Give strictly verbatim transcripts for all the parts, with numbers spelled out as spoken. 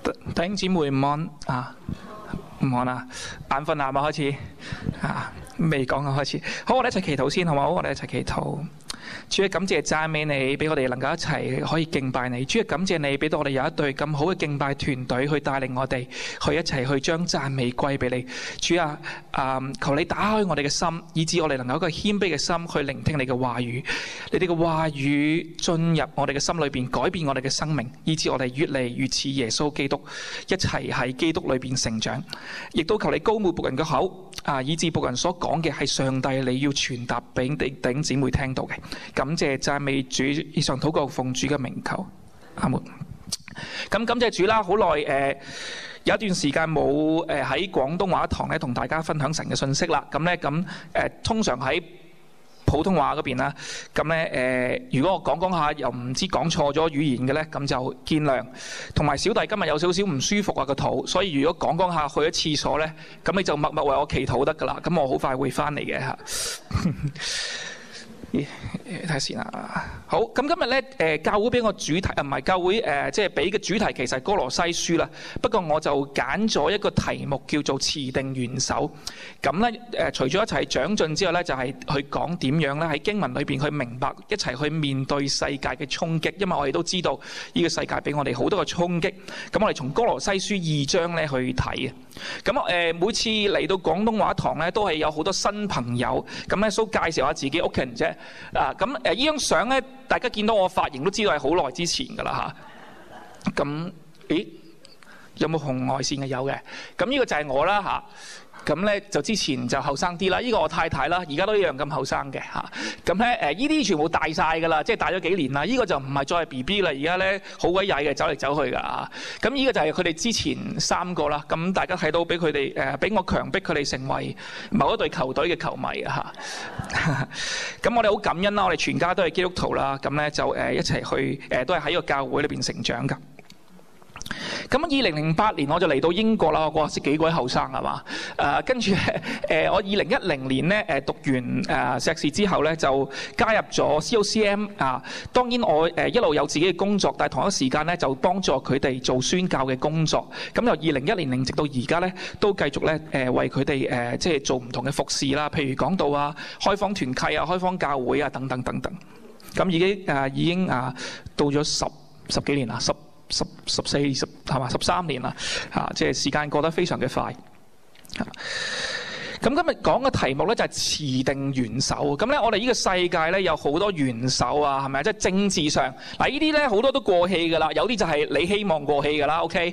弟兄姊妹唔安啊，唔安啊，眼瞓啊嘛，開始啊，未講啊，開始。好，我哋一齊祈禱先，好唔好？我哋一齊祈禱。主啊，感謝讚美你，俾我哋能夠一齊可以敬拜你。主啊，感謝你俾到我哋有一隊咁好嘅敬拜團隊去帶領我哋去一齊去將讚美歸俾你。主啊，啊、嗯，求你打開我哋嘅心，以致我哋能夠一個謙卑嘅心去聆聽你嘅話語。你哋嘅話語進入我哋嘅心裏邊，改變我哋嘅生命，以致我哋越嚟越似耶穌基督，一齊喺基督裏邊成長。亦都求你膏抹僕人嘅口，啊，以致僕人所講嘅係上帝你要傳達俾弟兄姊妹聽到嘅。感謝讚美主，以上禱告奉主嘅名求，阿門。咁感謝主啦，好耐誒有一段時間冇誒喺廣東話堂咧同大家分享神嘅信息啦。咁咧咁誒通常喺普通話嗰邊啦，咁咧誒如果我講講下又唔知講錯咗語言嘅咧，咁就見諒。同埋小弟今日有少少唔舒服啊個肚，所以如果講講下去咗廁所咧，咁你就默默為我祈禱得㗎啦。咁我好快會翻嚟嘅嚇。睇下先啦。好，咁今日咧，誒教會俾個主題，啊唔係教會誒，即係俾嘅主題其實係哥羅西書啦。不過我就揀咗一個題目叫做持定元首。咁咧誒，除咗一齊長進之外咧，就係去講點樣咧喺經文裏邊去明白，一齊去面對世界嘅衝擊。因為我哋都知道呢個世界俾我哋好多嘅衝擊。咁我哋從哥羅西書二章咧去睇嘅。咁誒每次嚟到廣東話堂咧，都係有好多新朋友。咁咧都介紹下自己屋企人啫。啊，咁誒呢張相咧，大家見到我髮型都知道係好耐之前㗎啦嚇。咁、啊，咦，有冇紅外線嘅？有嘅。咁呢個就係我啦嚇。咁、啊、咧就之前就後生啲啦。呢、這個我太太啦，而家都一樣咁後生嘅嚇。咁咧誒，呢啲全部大晒㗎啦，即係大咗幾年啦。呢、這個就唔係再係 B B 啦，而家咧好鬼曳嘅，走嚟走去㗎嚇。咁、啊、呢個就係佢哋之前三個啦。咁大家睇到俾佢哋誒，俾、呃、我強迫佢哋成為某一隊球隊嘅球迷啊嚇。咁我哋好感恩啦，我哋全家都係基督徒啦。咁咧就誒一齊去誒，都係喺個教會裏邊成長㗎。咁二零零八年我就嚟到英國啦，我話識幾鬼後生係嘛？誒跟住誒我二零一零年咧誒讀完誒碩士之後咧就加入咗 C O C M 啊。當然我誒一路有自己嘅工作，但係同一時間咧就幫助佢哋做宣教嘅工作。咁由二零一零年直到而家咧都繼續咧誒為佢哋誒即係做唔同嘅服侍啦，譬如講道啊、開放團契啊、開放教會啊等等等等。咁已經誒已經啊到咗十十幾年啦，十。十十四十係嘛十三年啦嚇，即係時間過得非常嘅快嚇。咁今日講嘅題目咧就係持定元首。咁咧我哋呢個世界咧有好多元首啊，係咪啊？即係政治上嗱，呢啲咧好多都過氣㗎啦，有啲就係你希望過氣㗎啦。OK，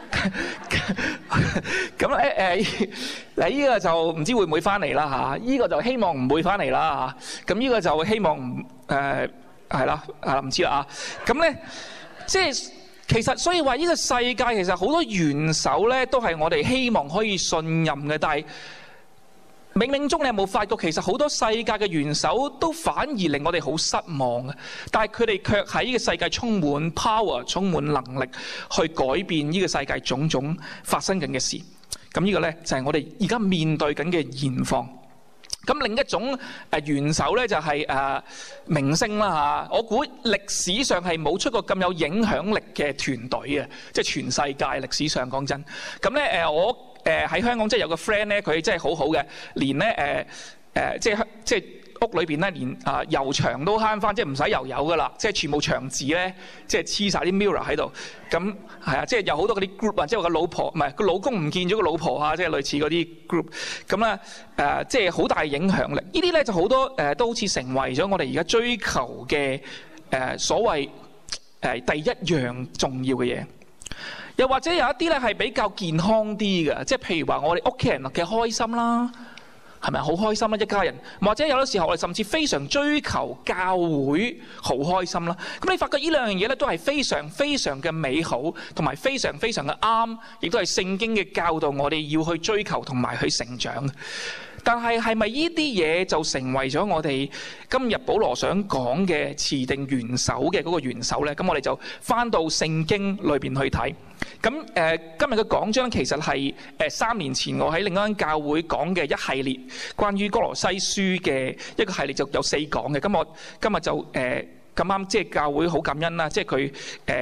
咁咧誒嗱，呢個就唔知會唔會翻嚟啦嚇？呢個就希望唔會翻嚟啦嚇。咁呢個就希望唔誒係啦啊，唔知啦啊。咁咧即係。其實，所以話呢個世界其實好多元首咧，都係我哋希望可以信任嘅。但係冥冥中，你有冇發覺其實好多世界嘅元首都反而令我哋好失望嘅？但係佢哋卻喺呢個世界充滿 power、充滿能力去改變呢個世界種種發生緊嘅事。咁呢個咧就係我哋而家面對緊嘅現況。咁另一種誒元首咧就係、是、誒、呃、明星啦嚇，我估歷史上係冇出過咁有影響力嘅團隊嘅，即係全世界歷史上講真。咁咧誒我誒喺、呃、香港即係有個 friend 咧，佢真係好好嘅，連咧誒誒即係即係屋裏邊咧連啊油牆都慳翻，即係唔使油油噶啦，即係全部牆紙咧即係黐晒啲 mirror 喺度。咁係啊，即係有好多嗰啲 group 啊，即係個老婆唔係個老公唔見咗個老婆啊，即係類似嗰啲 group。咁咧誒，即係好大影響力。呢啲咧就好多誒、呃，都好似成為咗我哋而家追求嘅誒、呃、所謂誒、呃、第一樣重要嘅嘢。又或者有一啲咧係比較健康啲嘅，即係譬如話我哋屋企人嘅開心啦。係咪好開心啦？一家人，或者有啲時候我哋甚至非常追求教會好開心啦。咁你發覺呢兩樣嘢咧都係非常非常嘅美好，同埋非常非常嘅啱，亦都係聖經嘅教導，我哋要去追求同埋去成長。但係係咪呢啲嘢就成為咗我哋今日保羅想講嘅持定元首嘅嗰個元首咧？咁我哋就翻到聖經裏邊去睇。咁誒、呃，今日嘅講章其實係誒、呃、三年前我喺另一間教會講嘅一系列關於哥羅西書嘅一個系列，就有四講嘅。咁我今日就誒咁啱，即係教會好感恩啦，即係佢誒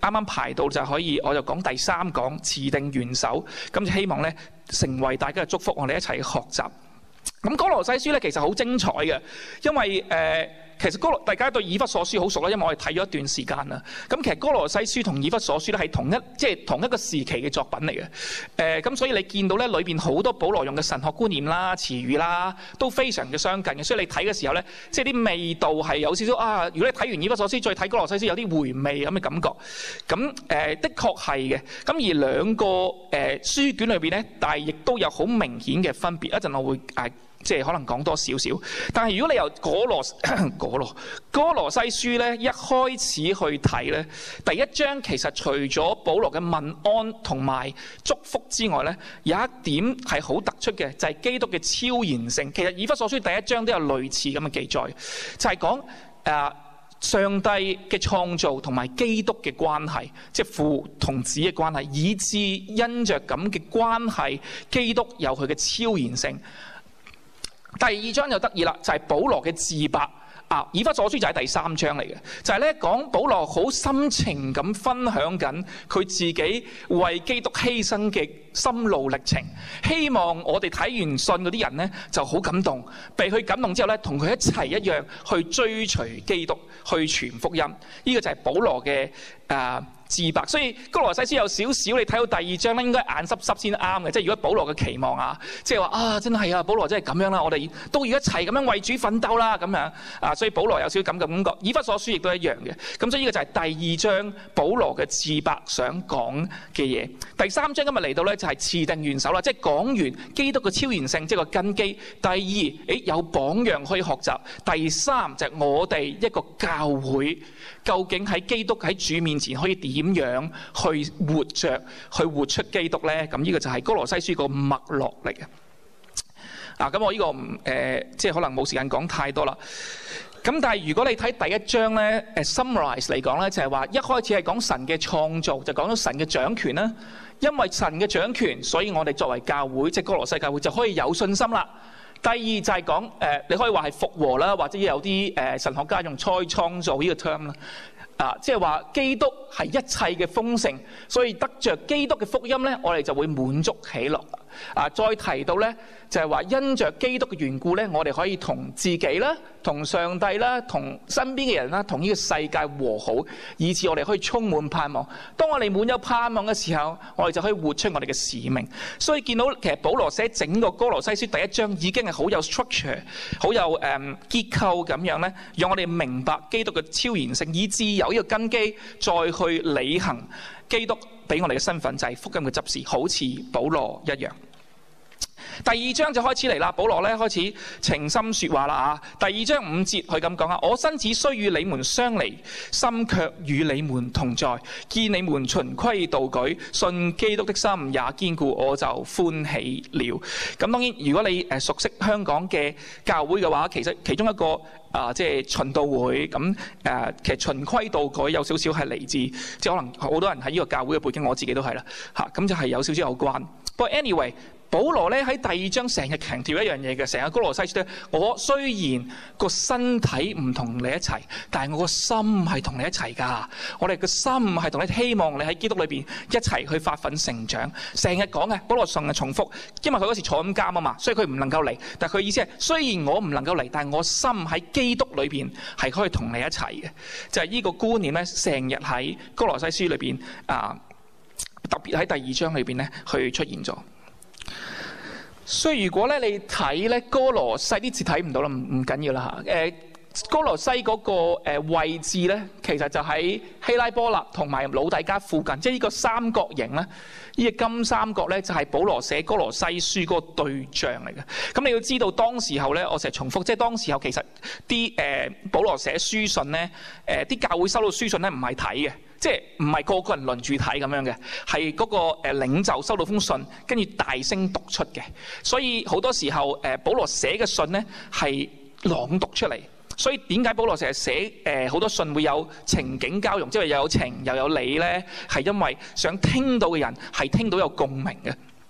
啱啱排到就可以，我就講第三講持定元首，咁就希望咧成為大家嘅祝福，我哋一齊學習。咁歌羅西書咧其實好精彩嘅，因為誒、呃、其實歌羅大家對以弗所書好熟啦，因為我哋睇咗一段時間啦。咁其實歌羅西書同以弗所書咧係同一即係、就是、同一個時期嘅作品嚟嘅。誒、呃、咁所以你見到咧裏邊好多保羅用嘅神學觀念啦、詞語啦，都非常嘅相近嘅。所以你睇嘅時候咧，即係啲味道係有少少啊。如果你睇完以弗所書再睇歌羅西書，有啲回味咁嘅感覺。咁誒、呃、的確係嘅。咁而兩個誒、呃、書卷裏邊咧，但係亦都有好明顯嘅分別。一陣我會誒。呃即係可能講多少少，但係如果你由歌羅歌羅歌羅西書咧一開始去睇咧，第一章其實除咗保羅嘅問安同埋祝福之外咧，有一點係好突出嘅，就係、是、基督嘅超然性。其實以弗所書第一章都有類似咁嘅記載，就係講誒上帝嘅創造同埋基督嘅關係，即係父同子嘅關係，以致因着咁嘅關係，基督有佢嘅超然性。第二章就得意啦，就係、是、保羅嘅自白啊！以弗所書就係第三章嚟嘅，就係咧講保羅好深情咁分享緊佢自己為基督犧牲嘅心路歷程，希望我哋睇完信嗰啲人咧就好感動，被佢感動之後咧，同佢一齊一樣去追隨基督，去傳福音。呢、這個就係保羅嘅誒。呃自白，所以歌羅西書有少少，你睇到第二章咧，應該眼濕濕先啱嘅。即係如果保羅嘅期望啊，即係話啊，真係啊，保羅真係咁樣啦，我哋都要一齊咁樣為主奮鬥啦，咁樣啊，所以保羅有少少咁嘅感覺。以弗所書亦都一樣嘅。咁所以呢個就係第二章保羅嘅自白想講嘅嘢。第三章今日嚟到咧就係持定元首啦，即係講完基督嘅超然性，即係個根基。第二，誒有榜樣可以學習。第三就係我哋一個教會究竟喺基督喺主面前可以點點樣去活着，去活出基督咧？咁呢個就係歌羅西書個脈絡嚟嘅。啊，咁我呢、這個唔誒、呃，即係可能冇時間講太多啦。咁但係如果你睇第一章咧，誒 summarize 嚟講咧，就係、是、話一開始係講神嘅創造，就講到神嘅掌權啦。因為神嘅掌權，所以我哋作為教會，即係歌羅西教會就可以有信心啦。第二就係講誒，你可以話係復活啦，或者有啲誒、呃、神學家用再創造呢個 term 啦。啊，即係話基督係一切嘅豐盛，所以得着基督嘅福音咧，我哋就會滿足喜樂。啊，再提到咧，就係話因着基督嘅緣故咧，我哋可以同自己啦、同上帝啦、同身邊嘅人啦、同呢個世界和好，以致我哋可以充滿盼望。當我哋滿有盼望嘅時候，我哋就可以活出我哋嘅使命。所以見到其實保羅寫整個歌羅西書第一章已經係好有 structure、好有誒、um, 結構咁樣咧，讓我哋明白基督嘅超然性，以致有呢個根基，再去履行基督俾我哋嘅身份，就係福音嘅執事，好似保羅一樣。第二章就開始嚟啦，保羅咧開始情深說話啦啊！第二章五節佢咁講啊：我身子雖與你們相離，心卻與你們同在。見你們循規蹈矩，信基督的心也堅固，我就歡喜了。咁當然，如果你誒熟悉香港嘅教會嘅話，其實其中一個啊，即係循道會咁誒，其實循規蹈矩有少少係嚟自，即係可能好多人喺呢個教會嘅背景，我自己都係啦嚇，咁就係有少少有關。不過 anyway。保羅咧喺第二章成日強調一樣嘢嘅，成日歌羅西書咧，我雖然個身體唔同你一齊，但係我個心係同你一齊㗎。我哋個心係同你，希望你喺基督裏邊一齊去發奮成長。成日講嘅，保羅成日重複，因為佢嗰時坐緊監啊嘛，所以佢唔能夠嚟。但係佢意思係，雖然我唔能夠嚟，但係我心喺基督裏邊係可以同你一齊嘅。就係、是、呢個觀念咧，成日喺歌羅西書裏邊啊，特別喺第二章裏邊咧去出現咗。所以如果咧你睇咧歌羅西啲字睇唔到啦，唔唔緊要啦嚇。誒歌羅西嗰個誒位置咧，其實就喺希拉波立同埋老底嘉附近，即係呢個三角形咧，呢個金三角咧就係保羅寫歌羅西書嗰個對象嚟嘅。咁你要知道當時候咧，我成日重複，即係當時候其實啲誒保羅寫書信咧，誒啲教會收到書信咧唔係睇嘅。即係唔係個個人輪住睇咁樣嘅，係嗰個誒領袖收到封信，跟住大聲讀出嘅。所以好多時候誒，保羅寫嘅信咧係朗讀出嚟。所以點解保羅成日寫誒好多信會有情景交融，即係又有情又有理咧？係因為想聽到嘅人係聽到有共鳴嘅。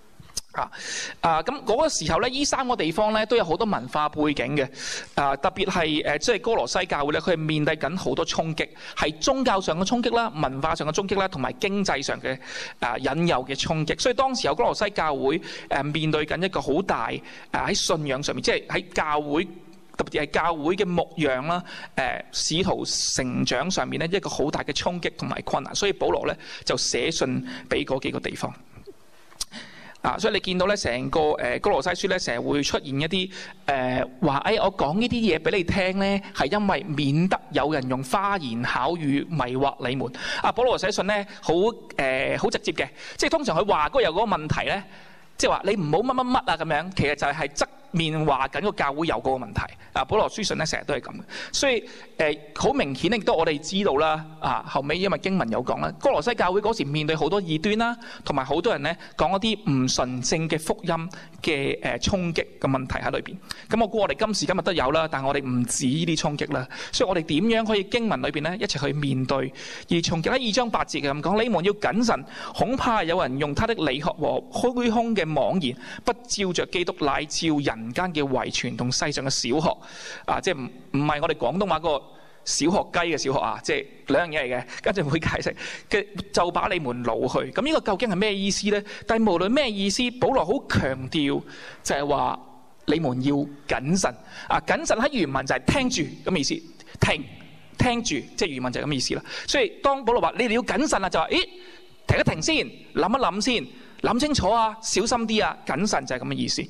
啊啊！咁嗰個時候咧，呢三個地方咧都有好多文化背景嘅。啊，特別係誒，即係哥羅西教會咧，佢係面對緊好多衝擊，係宗教上嘅衝擊啦、文化上嘅衝擊啦，同埋經濟上嘅啊引誘嘅衝擊。所以當時有哥羅西教會誒面對緊一個好大誒喺信仰上面，即係喺教會特別係教會嘅牧養啦、誒使徒成長上面咧一個好大嘅衝擊同埋困難。所以保羅咧就寫信俾嗰幾個地方。啊，所以你見到咧，成個誒哥羅西書咧，成日會出現一啲誒話，誒我講呢啲嘢俾你聽咧，係因為免得有人用花言巧語迷惑你們。啊，保羅寫信咧，好誒好直接嘅，即係通常佢話嗰有嗰個問題咧，即係話你唔好乜乜乜啊咁樣，其實就係側面話緊個教會有嗰個問題。啊，保羅書信咧成日都係咁嘅，所以誒好、呃、明顯亦都我哋知道啦。啊，後尾因為經文有講啦，哥羅西教會嗰時面對好多異端啦，同埋好多人咧講一啲唔純正嘅福音嘅誒衝擊嘅問題喺裏邊。咁我估我哋今時今日都有啦，但係我哋唔止呢啲衝擊啦。所以我哋點樣可以經文裏邊咧一齊去面對而衝擊？喺二章八節嘅咁講，你們要謹慎，恐怕有人用他的理學和虛空嘅妄言，不照着基督，乃照人間嘅遺傳同世上嘅小學。啊，即係唔唔係我哋廣東話個小學雞嘅小學啊，即係兩樣嘢嚟嘅。跟住會解釋嘅，就把你們擄去。咁呢個究竟係咩意思咧？但係無論咩意思，保羅好強調就係話你們要謹慎。啊，謹慎喺原文就係聽住咁意思，停聽住，即係原文就係咁意思啦。所以當保羅話你哋要謹慎啦，就話咦停一停先，諗一諗先，諗清楚啊，小心啲啊，謹慎就係咁嘅意思。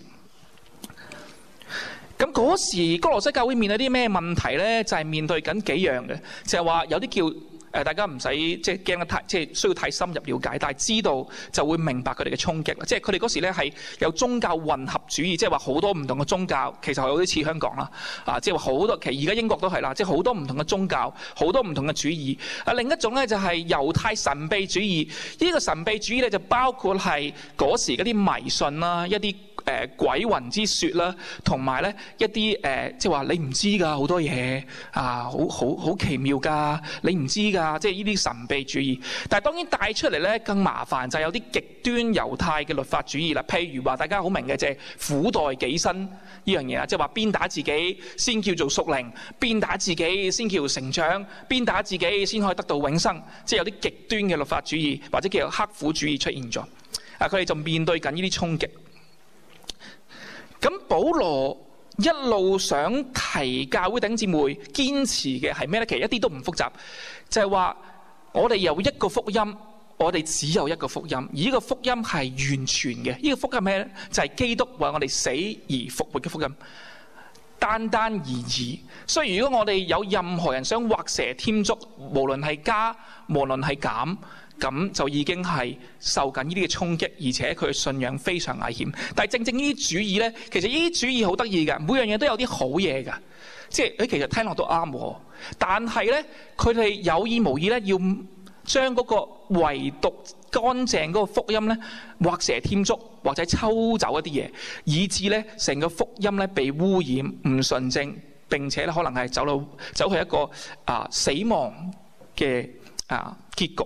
咁嗰時哥羅西教會面對啲咩問題咧？就係、是、面對緊幾樣嘅，就係、是、話有啲叫誒大家唔使即係驚得太，即係需要太深入了解，但係知道就會明白佢哋嘅衝擊啦。即係佢哋嗰時咧係有宗教混合主義，即係話好多唔同嘅宗教，其實有啲似香港啦。啊，即係話好多，其實而家英國都係啦，即係好多唔同嘅宗教，好多唔同嘅主義。啊，另一種咧就係猶太神秘主義。呢、這個神秘主義咧就包括係嗰時嗰啲迷信啦，一啲。誒、呃、鬼魂之説啦，同埋咧一啲誒、呃，即係話你唔知㗎好多嘢啊，好好好奇妙㗎，你唔知㗎，即係呢啲神秘主義。但係當然帶出嚟咧更麻煩就係有啲極端猶太嘅律法主義啦。譬如話大家好明嘅就係苦待己身呢樣嘢啊，即係話鞭打自己先叫做屬靈，鞭打自己先叫做成長，鞭打自己先可以得到永生。即係有啲極端嘅律法主義或者叫做刻苦主義出現咗。啊，佢哋就面對緊呢啲衝擊。咁保羅一路想提教會弟兄姊妹堅持嘅係咩咧？其實一啲都唔複雜，就係話我哋有一個福音，我哋只有一個福音，而呢個福音係完全嘅。呢個福音係咩咧？就係基督為我哋死而復活嘅福音，單單而已。所以如果我哋有任何人想畫蛇添足，無論係加，無論係減，咁就已經係受緊呢啲嘅衝擊，而且佢嘅信仰非常危險。但係正正呢啲主義咧，其實呢啲主義好得意㗎，每樣嘢都有啲好嘢㗎，即係誒其實聽落都啱喎。但係咧，佢哋有意無意咧，要將嗰個唯獨乾淨嗰個福音咧，畫蛇添足或者抽走一啲嘢，以致咧成個福音咧被污染、唔純正，並且咧可能係走到走去一個啊死亡嘅啊結局。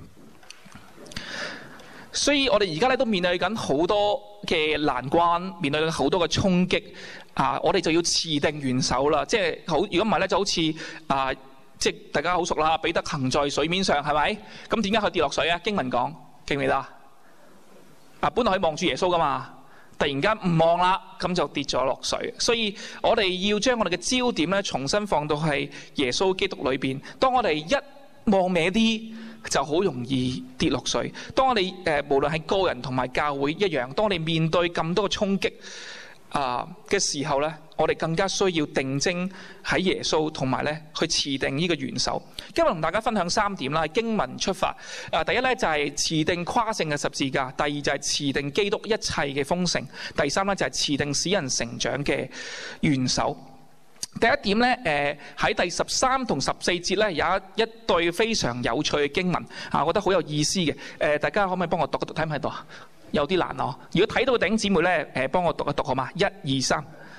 所以我哋而家咧都面對緊好多嘅難關，面對緊好多嘅衝擊啊！我哋就要持定元首啦，即係好。如果唔係咧，就好似啊，即係大家好熟啦。彼得行在水面上，係咪？咁點解佢跌落水啊？經文講記唔記得啊？本來可以望住耶穌噶嘛，突然間唔望啦，咁就跌咗落水。所以我哋要將我哋嘅焦點咧，重新放到係耶穌基督裏邊。當我哋一望歪啲，就好容易跌落水。當我哋誒、呃、無論係個人同埋教會一樣，當我哋面對咁多嘅衝擊啊嘅時候咧，我哋更加需要定睛喺耶穌，同埋咧去持定呢個元首。今日同大家分享三點啦，係經文出發。啊，第一咧就係、是、持定誇勝嘅十字架；第二就係持定基督一切嘅豐盛；第三咧就係、是、持定使人成長嘅元首。第一點咧，誒喺第十三同十四節咧有一一對非常有趣嘅經文啊，我覺得好有意思嘅。誒，大家可唔可以幫我讀一讀？睇唔睇到啊？有啲難哦。如果睇到嘅弟兄姊妹咧，誒幫我讀一讀好嘛？一二三。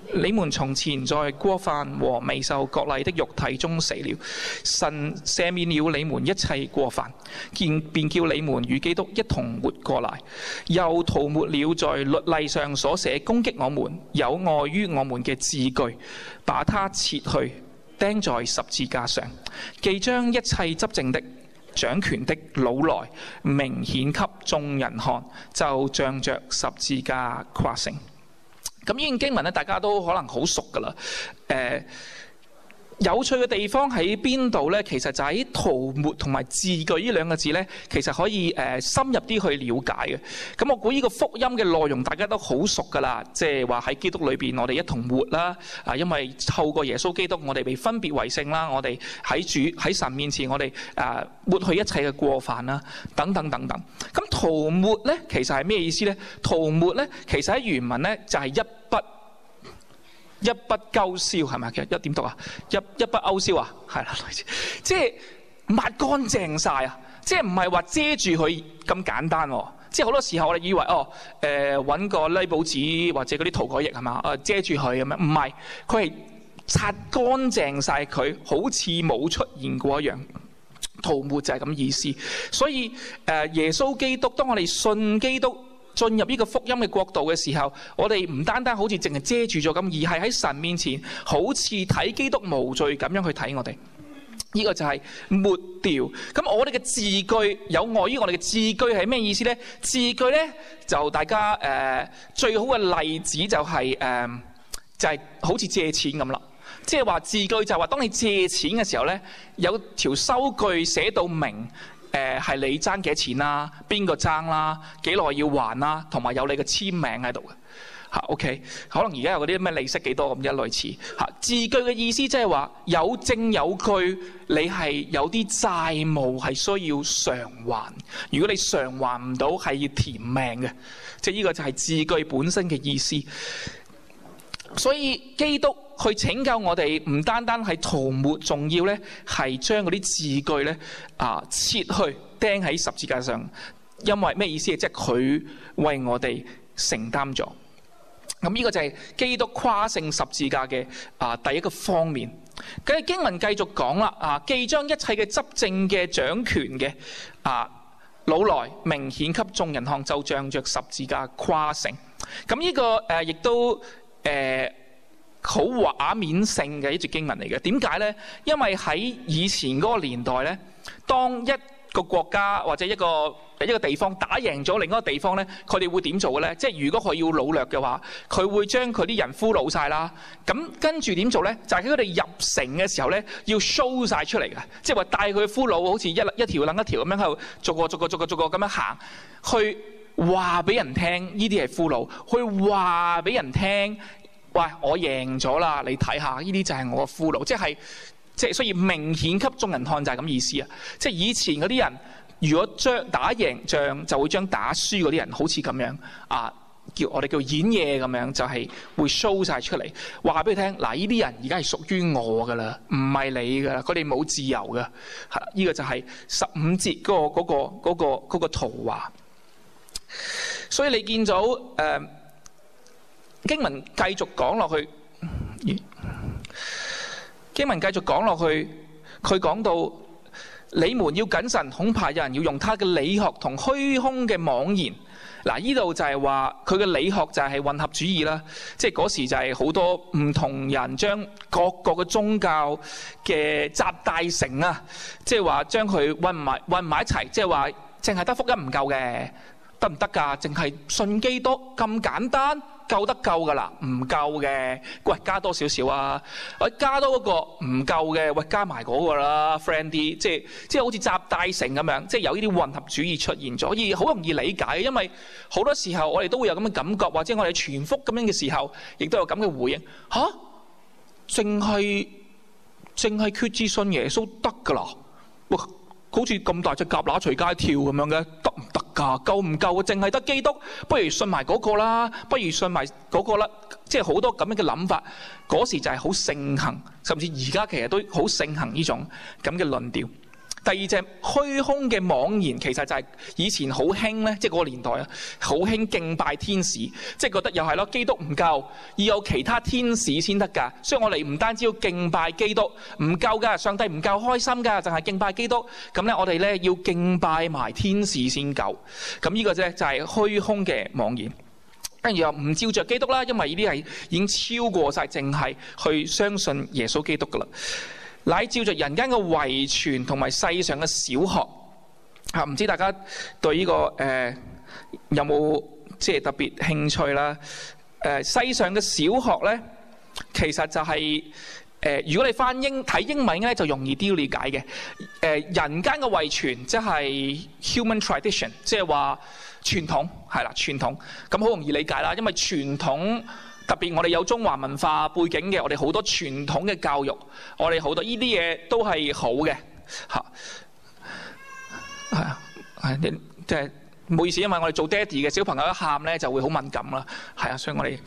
你們從前在過犯和未受割禮的肉體中死了，神赦免了你們一切過犯，便叫你們與基督一同活過來，又塗抹了在律例上所寫攻擊我們有礙於我們嘅字句，把它切去釘在十字架上，既將一切執政的、掌權的擄來明顯給眾人看，就仗着十字架誇勝。咁呢段經文咧，大家都可能好熟噶啦。誒、呃，有趣嘅地方喺邊度咧？其實就喺塗抹同埋字句呢兩個字咧，其實可以誒、呃、深入啲去了解嘅。咁我估呢個福音嘅內容大家都好熟噶啦，即係話喺基督裏邊我哋一同活啦。啊，因為透過耶穌基督，我哋被分別為聖啦，我哋喺主喺神面前，我哋誒抹去一切嘅過犯啦，等等等等。咁塗抹咧，其實係咩意思咧？塗抹咧，其實喺原文咧就係一筆一筆勾銷，係咪？其實一點讀啊？一一筆勾銷啊？係啦，類似即係抹乾淨晒啊！即係唔係話遮住佢咁簡單喎？即係好多時候我哋以為哦，誒揾個拉布紙或者嗰啲塗改液係嘛？啊遮住佢咁樣，唔係，佢係擦乾淨晒佢，好似冇出現過一樣。塗抹就係咁意思。所以誒耶穌基督，當我哋信基督進入呢個福音嘅國度嘅時候，我哋唔單單好似淨係遮住咗咁，而係喺神面前好似睇基督無罪咁樣去睇我哋。呢、這個就係抹掉。咁我哋嘅字句有礙於我哋嘅字句係咩意思呢？字句呢，就大家誒、呃、最好嘅例子就係、是、誒、呃、就係、是、好似借錢咁啦。即係話字句就係話，當你借錢嘅時候呢，有條收據寫到明，誒係、呃、你爭幾錢啦，邊個爭啦，幾耐要還啦，同埋有你嘅簽名喺度嘅嚇。OK， 可能而家有嗰啲咩利息幾多咁一類似嚇。字句嘅意思即係話有證有據，你係有啲債務係需要償還。如果你償還唔到，係要填命嘅。即係呢個就係字句本身嘅意思。所以基督去拯救我哋，唔單單係塗抹，仲要咧係將嗰啲字句咧啊切去釘喺十字架上。因為咩意思？即係佢為我哋承擔咗。咁呢個就係基督誇勝十字架嘅啊第一個方面。咁經文繼續講啦，啊既將一切嘅執政嘅掌權嘅啊擄來明顯給眾人看，就仗着十字架誇勝。咁呢、這個誒、呃、亦都。誒好畫面性嘅一節經文嚟嘅。點解呢？因為喺以前嗰個年代呢，當一個國家或者一個一個地方打贏咗另一個地方呢，佢哋會點做嘅呢？即係如果佢要擄掠嘅話，佢會將佢啲人俘虜晒啦。咁跟住點做呢？就係喺佢哋入城嘅時候呢，要 show 晒出嚟嘅，即係話帶佢俘虜好似一一條楞一條咁樣喺度逐個逐個逐個逐個咁樣行去。話俾人聽，呢啲係俘虜，去話俾人聽，喂，我贏咗啦！你睇下，呢啲就係我嘅俘虜，即係即係，所以明顯給眾人看就係咁意思啊！即係以前嗰啲人，如果將打贏仗，就會將打輸嗰啲人好似咁樣啊，叫我哋叫演嘢咁樣，就係、是、會 show 晒出嚟，話俾佢聽。嗱，呢啲人而家係屬於我噶啦，唔係你噶啦，佢哋冇自由噶。係啦，呢個就係十五節嗰、那個嗰、那個嗰、那個嗰、那個圖畫。所以你見到誒、呃、經文繼續講落去，經文繼續講落去，佢講到你們要謹慎，恐怕有人要用他嘅理學同虛空嘅妄言。嗱，呢度就係話佢嘅理學就係混合主義啦，即係嗰時就係好多唔同人將各個嘅宗教嘅集大成啊，即係話將佢混埋混埋一齊，即係話淨係得福音唔夠嘅。得唔得㗎？淨係信基督咁簡單，夠得夠㗎啦？唔夠嘅，喂，加多少少啊？喂，加多嗰個唔夠嘅，喂，加埋嗰個啦 ，friend 啲，即係即係好似集大成咁樣，即係有呢啲混合主義出現咗，而好容易理解，因為好多時候我哋都會有咁嘅感覺，或者我哋傳福咁樣嘅時候，亦都有咁嘅回應。吓？淨係淨係決志信耶穌得㗎啦？喂，好似咁大隻蛤乸隨街跳咁樣嘅，得唔得㗎？夠唔夠啊？淨係得基督，不如信埋嗰個啦，不如信埋嗰個啦，即係好多咁樣嘅諗法。嗰時就係好盛行，甚至而家其實都好盛行呢種咁嘅論調。 第二隻虛空嘅妄言，其實就係以前好興咧，即係嗰個年代啊，好興敬拜天使，即係覺得又係咯，基督唔夠，要有其他天使先得㗎。所以我哋唔單止要敬拜基督，唔夠㗎，上帝唔夠開心㗎，就係敬拜基督。咁咧，我哋咧要敬拜埋天使先夠。咁呢個啫就係虛空嘅妄言。跟住又唔照着基督啦，因為呢啲係已經超過晒，淨係去相信耶穌基督㗎啦。乃照着人間嘅遺傳同埋世上嘅小學嚇，唔知大家對呢、這個誒、呃、有冇即係特別興趣啦？誒、呃、世上嘅小學咧，其實就係、是、誒、呃、如果你翻英睇英文咧，就容易啲理解嘅。誒、呃、人間嘅遺傳即係 human tradition， 即係話傳統係啦，傳統咁好容易理解啦，因為傳統。特別我哋有中華文化背景嘅，我哋好多傳統嘅教育，我哋好多呢啲嘢都係好嘅嚇。係啊，係你即係唔好意思，因為我哋做爹哋嘅小朋友一喊咧就會好敏感啦。係啊，所以我哋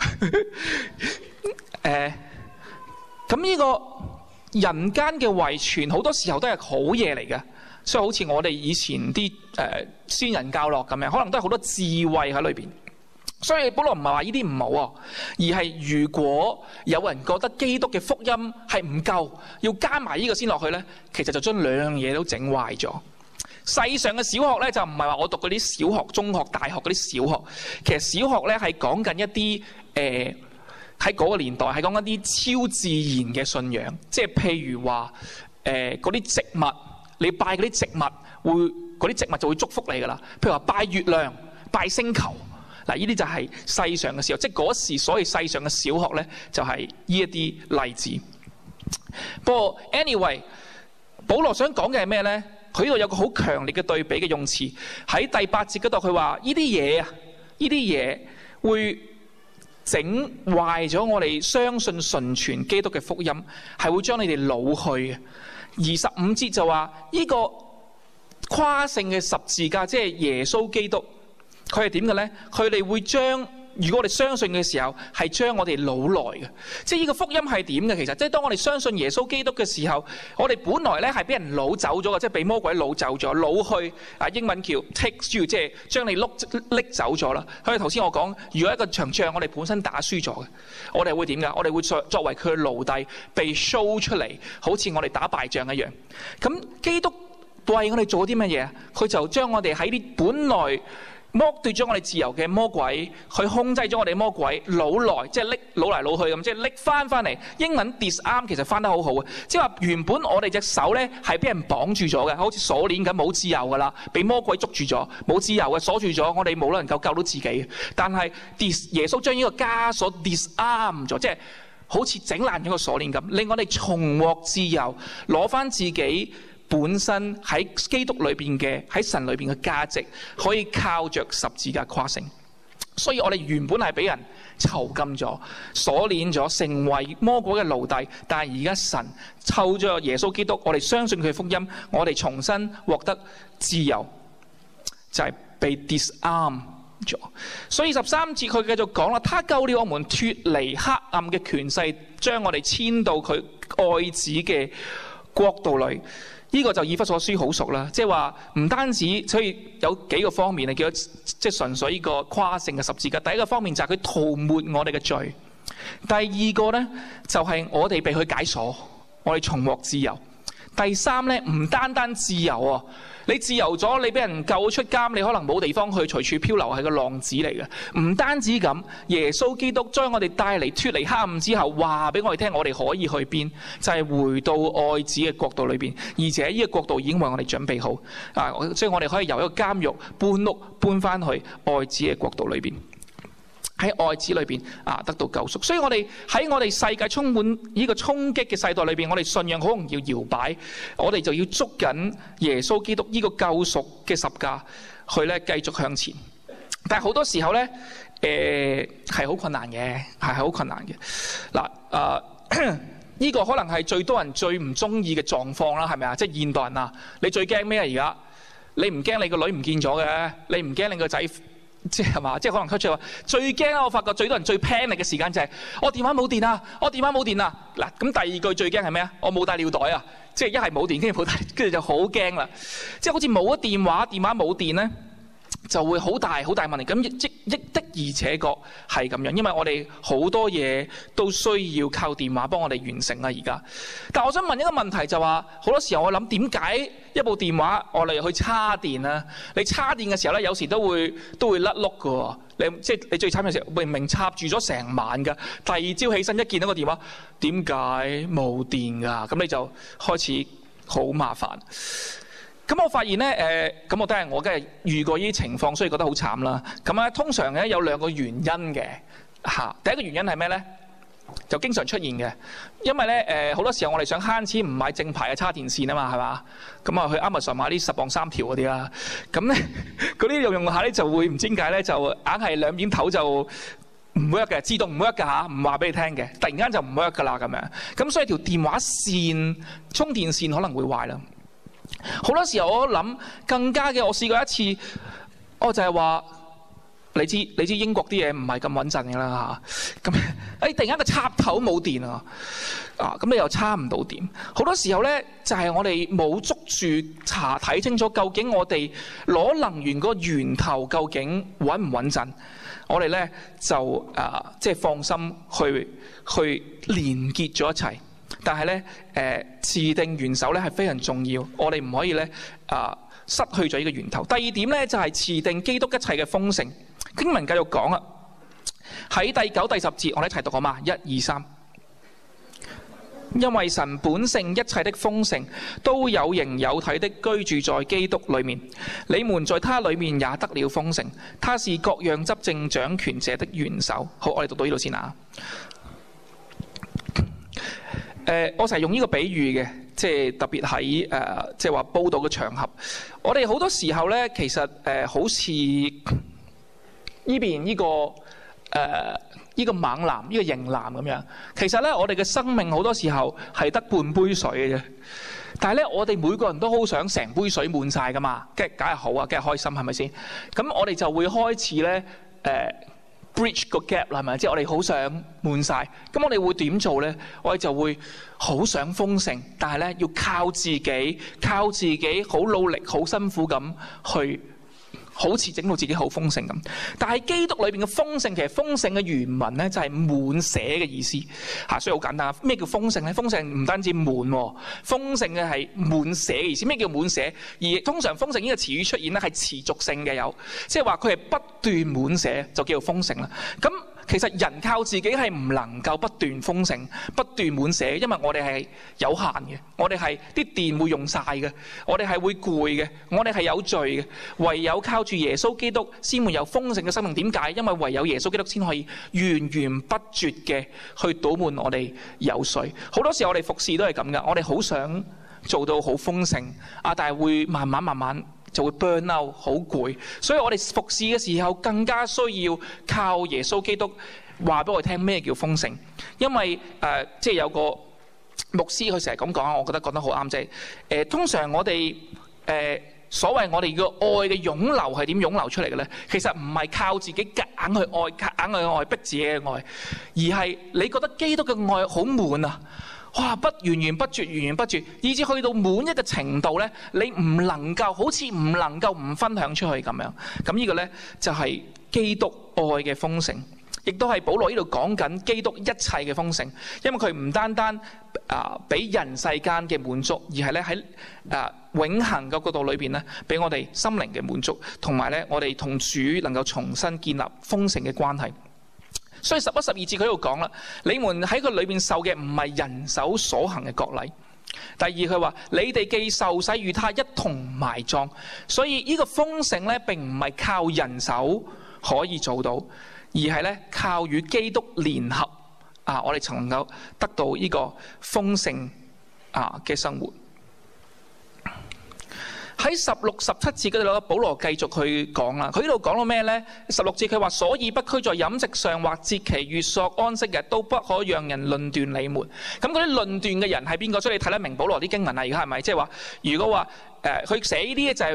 誒咁呢個人間嘅遺傳好多時候都係好嘢嚟嘅，所以好似我哋以前啲誒、呃、先人教落咁樣，可能都係好多智慧喺裏邊。所以保羅唔係話呢啲唔好喎，而係如果有人覺得基督嘅福音係唔夠，要加埋呢個先落去咧，其實就將兩樣嘢都整壞咗。世上嘅小學咧就唔係話我讀嗰啲小學、中學、大學嗰啲小學，其實小學咧係講緊一啲誒喺嗰個年代係講緊一啲超自然嘅信仰，即係譬如話誒嗰啲植物，你拜嗰啲植物會嗰啲植物就會祝福你噶啦。譬如話拜月亮、拜星球。嗱，呢啲就係世上嘅小學，即係嗰時所謂世上嘅小學咧，就係呢一啲例子。不過 anyway， 保羅想講嘅係咩咧？佢呢度有個好強烈嘅對比嘅用詞，喺第八節嗰度，佢話呢啲嘢啊，呢啲嘢會整壞咗我哋相信純全基督嘅福音，係會將你哋擄去嘅。而十五節就話呢個誇勝嘅十字架，即係耶穌基督。佢係點嘅咧？佢哋會將，如果我哋相信嘅時候，係將我哋擄來嘅。即係呢個福音係點嘅？其實，即係當我哋相信耶穌基督嘅時候，我哋本來咧係俾人擄走咗嘅，即係俾魔鬼擄走咗，擄去啊，英文叫 take you， 即係將你碌拎走咗啦。所以頭先我講，如果一個場仗我哋本身打輸咗嘅，我哋會點㗎？我哋會作作為佢嘅奴隸被 show 出嚟，好似我哋打敗仗一樣。咁基督為我哋做啲乜嘢？佢就將我哋喺啲本來剝奪咗我哋自由嘅魔鬼，去控制咗我哋魔鬼，擄來，即係拎擄嚟擄去咁，即係拎翻翻嚟。英文 disarm 其實翻得好好啊，即係話原本我哋隻手咧係俾人綁住咗嘅，好似鎖鏈咁，冇自由噶啦，俾魔鬼捉住咗，冇自由嘅，鎖住咗，我哋冇能夠救到自己。但係 dis 耶穌將呢個枷鎖 disarm 咗，即係好似整爛咗個鎖鏈咁，令我哋重獲自由，攞翻自己本身喺基督裏邊嘅，喺神裏邊嘅價值，可以靠着十字架誇勝。所以我哋原本係俾人囚禁咗、鎖鏈咗，成為魔鬼嘅奴隸。但係而家神湊咗耶穌基督，我哋相信佢嘅福音，我哋重新獲得自由，就係、是、被 disarm 咗。所以十三節佢繼續講啦，他救了我們脫離黑暗嘅權勢，將我哋遷到佢愛子嘅國度裏。呢個就以弗所書好熟啦，即係話唔單止，所以有幾個方面你叫即係純粹呢個誇勝嘅十字架。第一個方面就係佢塗抹我哋嘅罪，第二個呢，就係、是、我哋被佢解鎖，我哋重獲自由。第三呢，唔單單自由喎，你自由咗，你俾人救出監，你可能冇地方去，隨處漂流係個浪子嚟嘅。唔單止咁，耶穌基督將我哋帶嚟脫離黑暗之後，話俾我哋聽，我哋可以去邊？就係、是、回到愛子嘅國度裏邊，而且呢個國度已經為我哋準備好啊！所以我哋可以由一個監獄搬屋搬翻去愛子嘅國度裏邊。喺愛子裏邊啊，得到救贖。所以我哋喺我哋世界充滿呢個衝擊嘅世代裏邊，我哋信仰好容易搖擺，我哋就要捉緊耶穌基督呢個救贖嘅十架去咧繼續向前。但係好多時候咧，誒係好困難嘅，係好困難嘅。嗱、呃，誒呢個可能係最多人最唔中意嘅狀況啦，係咪啊？即係現代人啊，你最驚咩啊？而家你唔驚你個女唔見咗嘅，你唔驚你個仔即係嘛？即係可能 coach 話最驚啦！我發覺最多人最 panic 嘅時間就係我電話冇電啊！我電話冇電啊！嗱，咁第二句最驚係咩啊？我冇帶尿袋啊！即係一係冇電，跟住冇帶，跟住就好驚啦！即係好似冇咗電話，電話冇電咧，就會好大好大問題。咁即亦的而且確係咁樣，因為我哋好多嘢都需要靠電話幫我哋完成啦。而家，但係我想問一個問題就話，好多時候我諗點解一部電話我哋去叉電啊？你叉電嘅時候咧，有時都會都會甩碌㗎喎。你即係你最慘嘅時候，明明插住咗成晚㗎，第二朝起身一見到個電話，點解冇電㗎？咁你就開始好麻煩。咁我發現咧，誒，咁我都係我梗係遇過呢啲情況，所以覺得好慘啦。咁咧，通常咧有兩個原因嘅嚇。第一個原因係咩咧？就經常出現嘅，因為咧誒好多時候我哋想慳錢，唔買正牌嘅叉電線啊嘛，係嘛？咁啊去 Amazon 買啲十磅三條嗰啲啦。咁咧嗰啲用用下咧就會唔知點解咧，就硬係兩邊頭就唔 work 嘅，自動唔 work 㗎嚇，唔話俾你聽嘅，突然間就唔 work 㗎啦咁樣。咁所以條電話線充電線可能會壞啦。好多時候我都諗更加嘅，我試過一次，我就係話你知你知英國啲嘢唔係咁穩陣㗎啦嚇，咁誒突然間個插頭冇電啊，啊咁你又插唔到電。好多時候咧就係我哋冇捉住查睇清楚，究竟我哋攞能源個源頭究竟穩唔穩陣，我哋咧就啊即係放心去去連結咗一齊。但係咧，誒、呃、持定元首咧係非常重要，我哋唔可以咧啊、呃、失去咗呢個源頭。第二點咧就係、是、持定基督一切嘅豐盛。經文繼續講啊，喺第九、第十節我哋一齊讀好嘛？一二三，因為神本性一切的豐盛都有形有體的居住在基督裏面，你們在他裏面也得了豐盛。他是各樣執政掌權者的元首。好，我哋讀到呢度先啊。誒、呃，我成日用呢個比喻嘅，即係特別喺誒，即係話報道嘅場合。我哋好多時候咧，其實誒、呃，好似呢邊呢、這個誒，呢、呃這個猛男、呢、這個型男咁樣。其實咧，我哋嘅生命好多時候係得半杯水嘅啫。但係咧，我哋每個人都好想成杯水滿晒噶嘛，梗係梗係好啊，梗係開心，係咪先？咁我哋就會開始咧誒。呃bridge 個 gap 啦，係咪？即係我哋好想滿晒，咁我哋會點做咧？我哋就會好想豐盛，但係咧要靠自己，靠自己好努力、好辛苦咁去，好似整到自己好豐盛咁。但係基督裏邊嘅豐盛，其實豐盛嘅原文咧就係滿瀉嘅意思嚇，所以好簡單。咩叫豐盛咧？豐盛唔單止滿，豐盛嘅係滿瀉嘅意思。咩叫滿瀉？而通常豐盛呢個詞語出現咧係持續性嘅，有即係話佢係不斷滿瀉就叫做豐盛啦。咁其實人靠自己係唔能夠不斷豐盛、不斷滿瀉，因為我哋係有限嘅，我哋係啲電會用晒嘅，我哋係會攰嘅，我哋係有罪嘅。唯有靠住耶穌基督先會有豐盛嘅生命。點解？因為唯有耶穌基督先可以源源不絕嘅去倒滿我哋有水。好多時候我哋服侍都係咁噶，我哋好想做到好豐盛啊，但係會慢慢慢慢就會 burn out， 好攰。所以我哋服侍嘅時候更加需要靠耶穌基督話俾我哋聽咩叫豐盛。因為誒、呃，即係有個牧師佢成日咁講，我覺得講得好啱，即係誒，通常我哋誒、呃、所謂我哋嘅愛嘅湧流係點湧流出嚟嘅咧？其實唔係靠自己夾硬去愛，夾硬去愛逼自己嘅愛，而係你覺得基督嘅愛好滿啊！哇！不源源不絕，源源不絕，以至去到滿一個程度咧，你唔能夠好似唔能夠唔分享出去咁樣。咁呢個咧就係基督愛嘅豐盛，亦都係保羅呢度講緊基督一切嘅豐盛。因為佢唔單單啊俾人世間嘅滿足，而係咧喺啊永恆嘅角度裏邊咧，俾我哋心靈嘅滿足，同埋咧我哋同主能夠重新建立豐盛嘅關係。所以十一、十二節佢喺度講啦，你們喺佢裏面受嘅唔係人手所行嘅割禮。第二佢話，你哋既受洗與他一同埋葬，所以呢個豐盛咧並唔係靠人手可以做到，而係咧靠與基督聯合啊，我哋才能夠得到呢個豐盛啊嘅生活。喺十六、十七節嗰度，保羅繼續去講啦。佢呢度講到咩呢？十六節佢話：所以不拘在飲食上或節期、月朔、安息日，都不可讓人論斷你們。咁嗰啲論斷嘅人係邊個？所以你睇得明保羅啲經文啊？而家係咪？即係話，如果話誒，佢、呃、寫呢啲就係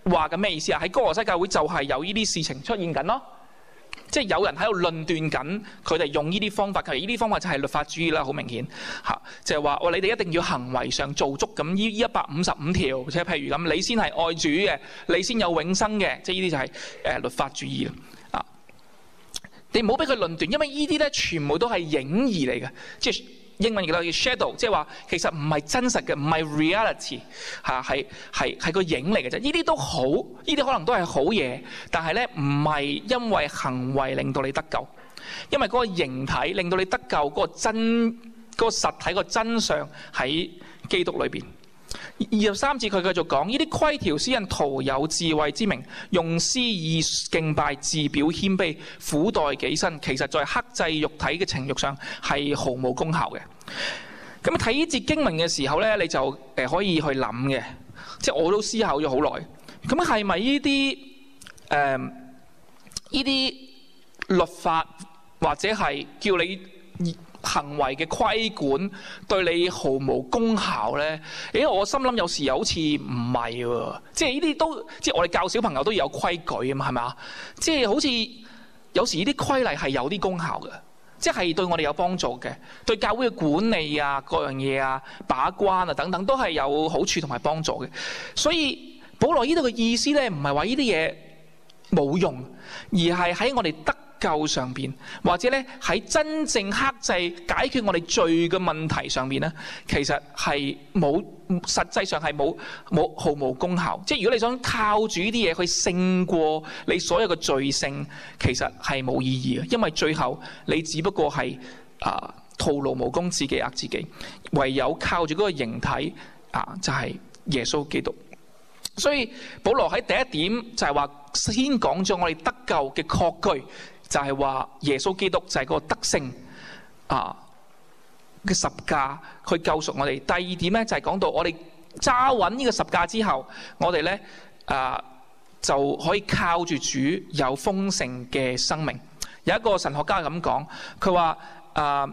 話緊咩意思啊？喺哥羅西教會就係有呢啲事情出現緊咯。即係有人喺度論斷緊，佢哋用呢啲方法，其實呢啲方法就係律法主義啦，好明顯嚇，就係話哇，你哋一定要行為上做足咁呢一百五十五條，即係譬如咁，你先係愛主嘅，你先有永生嘅，即係呢啲就係誒律法主義啦啊！你唔好俾佢論斷，因為呢啲咧全部都係影兒嚟嘅，即係英文叫做 shadow， 即係話其實唔係真實嘅，唔係 reality 嚇，係係係個影嚟嘅啫。呢啲都好，呢啲可能都係好嘢，但係咧唔係因為行為令到你得救，因為嗰個形體令到你得救，嗰個真嗰個實體個真相喺基督裏邊。二十三節佢繼續講，呢啲規條使人徒有智慧之名，用詩意敬拜，自表謙卑，苦待己身，其實在克制肉體嘅情慾上係毫無功效嘅。咁睇呢節經文嘅時候咧，你就誒可以去諗嘅，即係我都思考咗好耐。咁係咪呢啲誒呢啲律法或者係叫你行為嘅規管對你毫無功效咧？誒，我心諗有時又好似唔係喎，即係呢啲都即係我哋教小朋友都要有規矩啊嘛，係咪啊？即係好似有時呢啲規例係有啲功效嘅，即係對我哋有幫助嘅，對教會嘅管理啊、各樣嘢啊、把關啊等等都係有好處同埋幫助嘅。所以保羅呢度嘅意思咧，唔係話呢啲嘢冇用，而係喺我哋得救上邊，或者咧喺真正克制解決我哋罪嘅問題上邊咧，其實係冇，實際上係冇冇毫無功效。即係如果你想靠住呢啲嘢去勝過你所有嘅罪性，其實係冇意義嘅，因為最後你只不過係啊徒勞無功，自己呃自己。唯有靠住嗰個形體啊，就係耶穌基督。所以保羅喺第一點就係話，先講咗我哋得救嘅確據。就係話耶穌基督就係嗰個得勝啊嘅十架，去救贖我哋。第二點咧就係講到我哋揸穩呢個十架之後，我哋咧啊就可以靠住主有豐盛嘅生命。有一個神學家咁講，佢話啊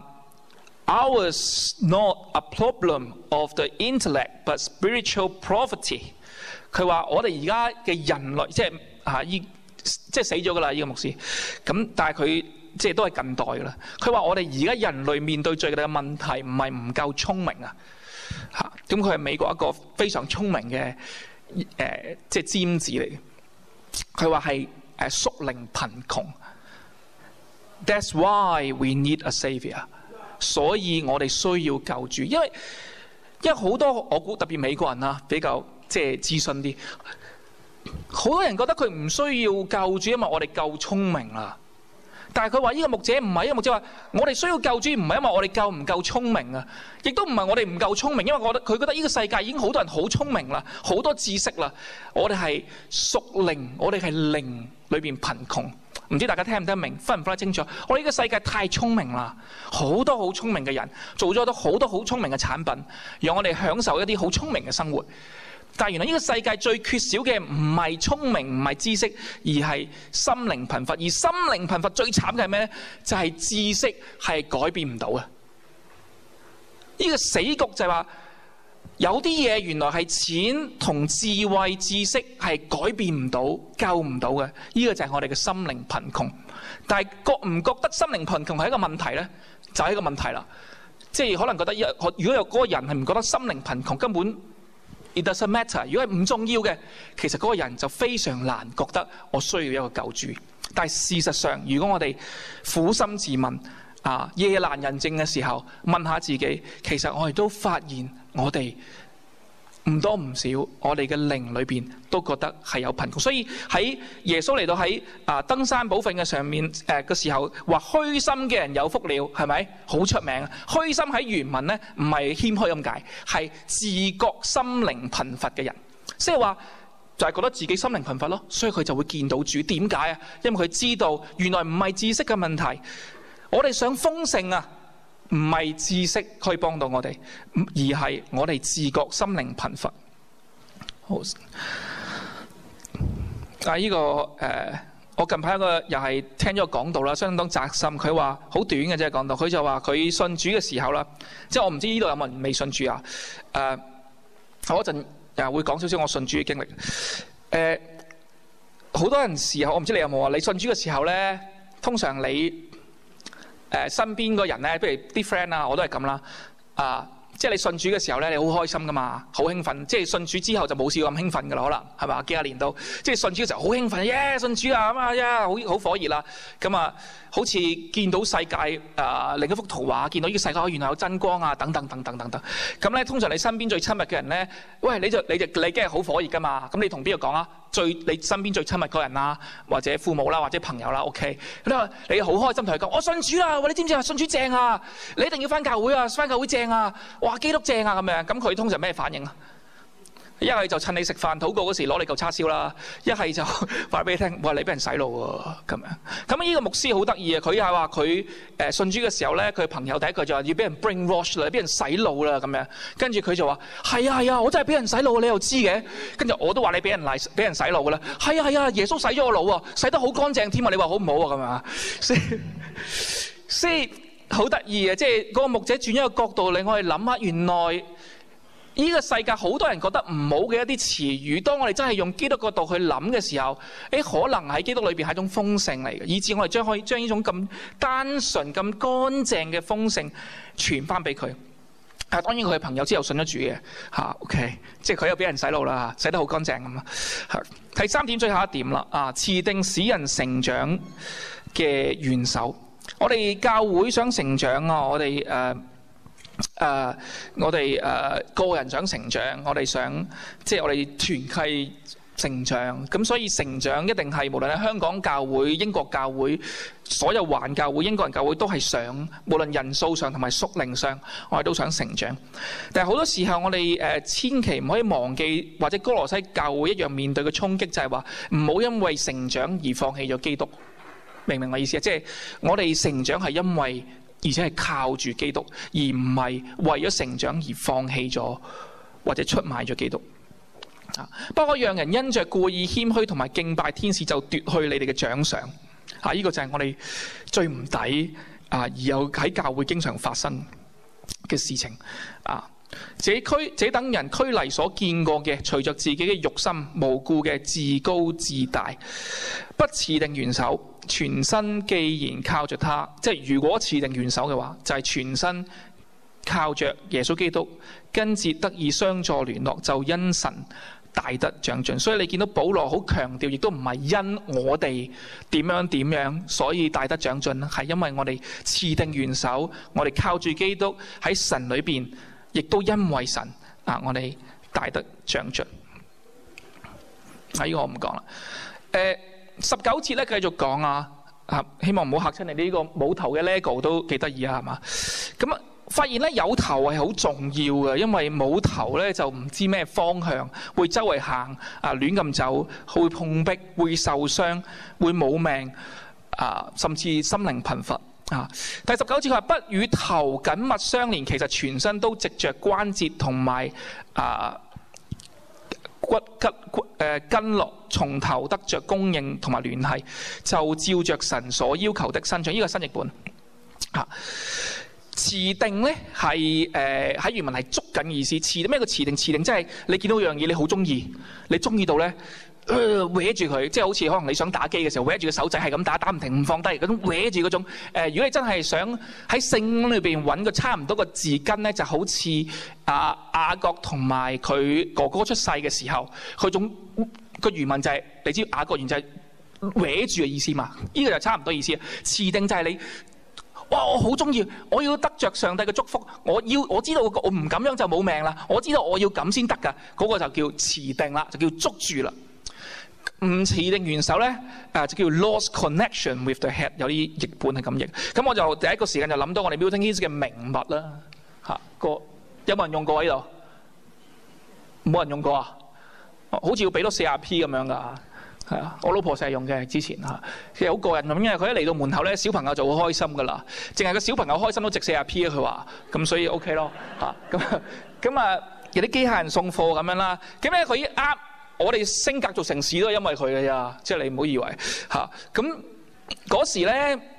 ，ours not a problem of the intellect but spiritual poverty。佢話我哋而家嘅人類即係啊依。即係死咗噶啦，呢個牧師。咁但係佢即係都係近代噶啦。佢話我哋而家人類面對最大嘅問題唔係唔夠聰明啊。嚇，咁佢係美國一個非常聰明嘅誒、呃，即係尖子嚟嘅。佢話係誒屬靈貧窮。That's why we need a savior。所以我哋需要救主，因為因為好多我估特別美國人啊，比較即係資深啲。好多人覺得佢唔需要救主，因為我哋夠聰明啦。但係佢話呢個牧者唔係，呢個牧者話我哋需要救主，唔係因為我哋夠唔夠聰明啊，亦都唔係我哋唔夠聰明，因為我覺得佢覺得呢個世界已經好多人好聰明啦，好多知識啦。我哋係屬靈，我哋係靈裏邊貧窮。唔知大家聽唔聽得明，分唔分得清楚？我哋呢個世界太聰明啦，好多好聰明嘅人做咗好多好聰明嘅產品，讓我哋享受一啲好聰明嘅生活。但係原來呢個世界最缺少嘅唔係聰明，唔係知識，而係心靈貧乏。而心靈貧乏最慘嘅係咩咧？就係、是、知識係改變唔到嘅。呢、這個死局就係話，有啲嘢原來係錢同智慧、知識係改變唔到、救唔到嘅。呢、這個就係我哋嘅心靈貧窮。但係覺唔覺得心靈貧窮係一個問題咧？就係、是、一個問題啦。即係可能覺得，如果有嗰個人係唔覺得心靈貧窮，根本It doesn't matter。如果係唔重要嘅，其實嗰個人就非常難覺得我需要一個救主。但係事實上，如果我哋苦心自問啊，夜闌人靜嘅時候，問下自己，其實我哋都發現我哋唔多唔少，我哋嘅靈裏邊都覺得係有貧窮。所以喺耶穌嚟到喺啊登山寶訓嘅上面誒嘅、呃、時候，話虛心嘅人有福了，係咪？好出名啊！虛心喺原文咧唔係謙虛咁解，係自覺心靈貧乏嘅人，即係話就係、是、覺得自己心靈貧乏咯，所以佢就會見到主。點解啊？因為佢知道原來唔係知識嘅問題，我哋想豐盛啊！唔係知識可以幫到我哋，而係我哋自覺心靈貧乏。好，啊呢、這個誒、呃，我近排一個又係聽咗個講道啦，相當扎心。佢話好短嘅啫講道，佢就話佢信主嘅時候啦，即係我唔知呢度有冇人未信主啊？誒、呃，我嗰陣又會講少少我信主嘅經歷。 誒好多人時候，我唔知你有冇啊？你信主嘅時候咧，通常你誒、呃、身邊個人咧，譬如啲 friend 啊，我都係咁啦，啊。即係你信主嘅時候咧，你好開心噶嘛，好興奮。即係信主之後就冇試過咁興奮噶啦，可能係嘛？幾廿年都即係信主嘅時候好興奮，耶、yeah, 信主啊咁啊，呀好好火熱啦。咁啊，好似見到世界啊、呃、另一幅圖畫，見到呢個世界原來有真光啊，等等等等等等。咁咧，通常你身邊最親密嘅人咧，喂你就你就你梗係好火熱噶嘛。咁你同邊個講啊？最你身邊最親密嗰人啦，或者父母啦，或者朋友啦 ，OK。你話你好開心同佢講，我信主啦！喂，你知唔知啊？信主正啊！你一定要返教會啊！返教會正啊！哇，基督正啊！咁樣，咁佢通常咩反應啊？一係就趁你食飯禱告嗰時攞你嚿叉燒啦，一係就話俾你聽，哇！你俾人洗腦喎咁樣。咁呢個牧師好得意啊！佢係話佢誒信主嘅時候咧，佢朋友第一句就話要俾人 brainwash 啦，俾人洗腦啦咁樣。跟住佢就話：係啊係啊，我真係俾人洗腦，你又知嘅。跟住我都話你俾人嚟俾人洗腦㗎啦。係啊係啊，耶穌洗咗我腦啊，洗得好乾淨添啊！你話好唔好啊？咁啊，所以所以好得意啊！即係嗰個牧者轉一個角度令我哋諗下，原來呢個世界好多人覺得唔好嘅一啲詞語，當我哋真係用基督角度去諗嘅時候，誒可能喺基督裏邊係一種豐盛嚟嘅，以致我哋將可以將呢種咁單純、咁乾淨嘅豐盛傳翻俾佢。啊，當然佢係朋友之後信咗主嘅嚇、啊、，OK， 即係佢又俾人洗腦啦，洗得好乾淨咁啊。第三點，最後一點啦，啊，持定使人成長嘅元首。我哋教會想成長啊，我哋誒。呃誒、uh, 我哋誒、uh, 個人想成長，我哋想即係我哋團契成長，咁所以成長一定係無論喺香港教會、英國教會、所有環教會、英國人教會都係想，無論人數上同埋屬靈上，我哋都想成長。但係好多時候我哋誒、uh, 千祈唔可以忘記，或者哥羅西教會一樣面對嘅衝擊就係話，唔好因為成長而放棄咗基督。明唔明我意思啊？即係我哋成長係因為，而且係靠住基督，而唔係為咗成長而放棄咗或者出賣咗基督。啊！不過讓人因着故意謙虛同埋敬拜天使就奪去你哋嘅獎賞。啊！呢、這個就係我哋最唔抵啊，而又喺教會經常發生嘅事情。啊！這區這等人拘泥所見過嘅，隨着自己嘅肉心無故嘅自高自大，不持定元首。全身既然靠着他，即係如果持定元首嘅話，就係、是、全身靠着耶穌基督，跟住得以相助聯絡，就因神大得長進。所以你見到保羅好強調，亦都唔係因我哋點樣點樣，所以大得長進，係因為我哋持定元首，我哋靠住基督喺神裏邊，亦都因為神啊，我哋大得長進。啊，呢個我唔講啦。誒、呃。十九節咧繼續講啊，啊希望唔好嚇親你，呢個冇頭嘅 LEGO 都幾得意啊，係嘛？咁啊發現咧有頭係好重要嘅，因為冇頭咧就唔知咩方向，會周圍行啊亂咁走，會碰壁，會受傷，會冇命啊，甚至心靈貧乏啊。第十九節佢話不與頭緊密相連，其實全身都藉着關節同埋啊。骨骨骨誒筋絡從頭得着供應同埋聯繫，就照着神所要求的伸長。呢個新譯本嚇。持定咧係誒喺原文係捉緊意思。持咩叫持定？持定即係你見到樣嘢你好中意，你中意到咧搲住佢，即係好似可能你想打機嘅時候搲住個手仔係咁打，打唔停唔放低嗰種搲住嗰種。誒，如果你真係想喺聖經裏邊揾個差唔多個字根咧，就好似啊雅各同埋佢哥哥出世嘅時候，佢種個原文就係、是、你知雅各原就係搲住嘅意思嘛。呢、這個就差唔多意思啊。持定就係你。哇！我好中意，我要得着上帝嘅祝福。我要我知道我唔咁樣就冇命啦。我知道我要咁先得㗎。嗰、那個就叫持定啦，就叫捉住啦。唔持定元首咧，誒、呃、就叫 lost connection with the head。有啲譯本係咁譯。咁我就第一個時間就諗到我哋 Milton Keynes 嘅名物啦。嚇、啊、個有冇人用過喺度？冇人用過啊？好似要俾多四十 P 咁樣㗎。係啊，我老婆成日用嘅之前嚇，其實好過癮咁，因為佢一嚟到門口咧，小朋友就好開心噶啦。淨係個小朋友開心都值四十 P 啊！佢話咁，所以 OK 咯嚇。咁咁啊，有啲機械人送貨咁樣啦。咁咧佢呃我哋升格做城市都係因為佢嘅咋，即係你唔好以為嚇。咁嗰時咧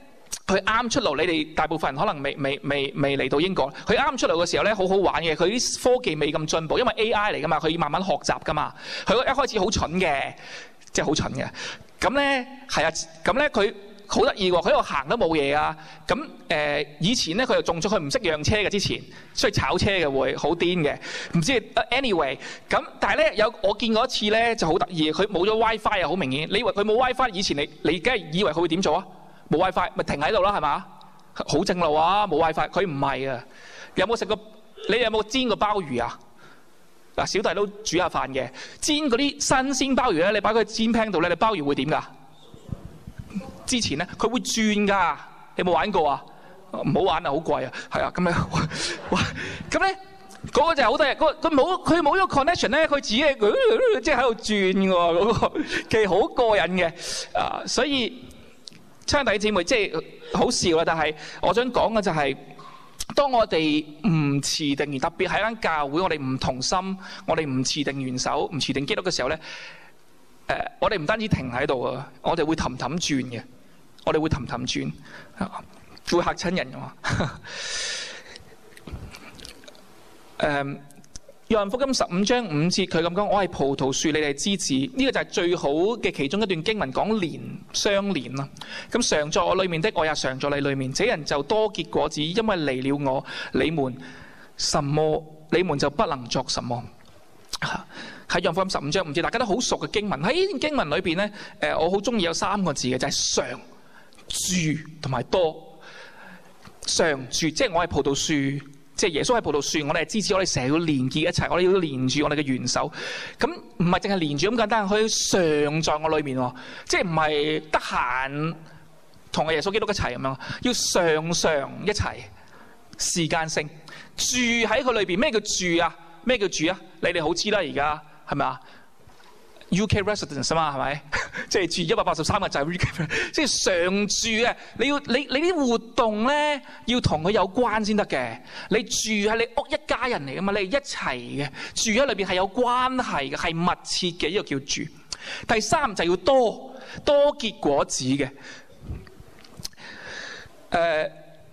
佢啱出爐，你哋大部分人可能未未未未嚟到英國。佢啱出爐嘅時候咧，好好玩嘅。佢啲科技未咁進步，因為 A I 嚟噶嘛，佢要慢慢學習噶嘛。佢一開始好蠢嘅，即係好蠢嘅。咁咧係啊，咁咧佢好得意喎，佢喺度行都冇嘢啊。咁誒、呃、以前咧佢又中咗，佢唔識讓車嘅之前，所以炒車嘅會好癲嘅。唔知 anyway 咁，但係咧有我見過一次咧就好得意，佢冇咗 WiFi 啊，好明顯。你以為佢冇 WiFi？以前你你梗係以為佢會點做啊？冇 WiFi 咪停喺度啦，係嘛？好正路啊！冇 WiFi，佢唔係啊。有冇食過？你有冇煎過鮑魚啊？嗱，小弟都煮下飯嘅。煎嗰啲新鮮鮑魚咧，你擺佢煎 pan 度咧，你鮑魚會點㗎？之前咧，佢會轉㗎。你有冇玩過啊？唔好玩啊，好貴啊。係啊，咁樣哇，咁咧嗰個就係好得意。嗰佢冇佢冇咗 connection 咧，佢自己即係喺度轉㗎喎。嗰個其實好過癮嘅啊，所以。親愛弟兄姊妹，即係好笑啦！但係我想講嘅就係、是，當我哋唔持定，而特別喺間教會，我哋唔同心，我哋唔持定元首，唔持定基督嘅時候咧，誒、呃，我哋唔單止停喺度啊，我哋會氹氹轉嘅，我哋會氹氹轉，會嚇親人㗎嘛。誒。約翰福音十五章五節，佢咁講：我係葡萄樹，你哋係枝子。呢、這個就係最好嘅其中一段經文，講連相連啦。咁常在我裏面的，我也常在你裏面。這人就多結果子，因為離了我，你們什麼你們就不能作什麼。喺約翰福音十五章五節，大家都好熟嘅經文。喺呢段經文裏邊咧，誒，我好中意有三個字嘅，就係、是、常住同埋多。常住，即係我係葡萄樹。即係耶穌係葡萄樹，我哋係枝子，我哋成日要連結一齊，我哋要連住我哋嘅元首。咁唔係淨係連住咁簡單，佢常在我裏面喎，即係唔係得閒同阿耶穌基督一齊咁樣，要常常一齊，時間性住喺佢裏邊。咩叫住啊？咩叫住啊？你哋好知啦，而家係咪啊？U K residence 啊嘛，係咪？即係住一百八十三日就係 U K， 即係常住啊！你要你你啲活動咧，要同佢有關先得嘅。你住係你屋一家人嚟噶嘛，你係一齊嘅，住喺裏邊係有關係嘅，係密切嘅，呢個叫住。第三就要多多結果子嘅。誒、呃，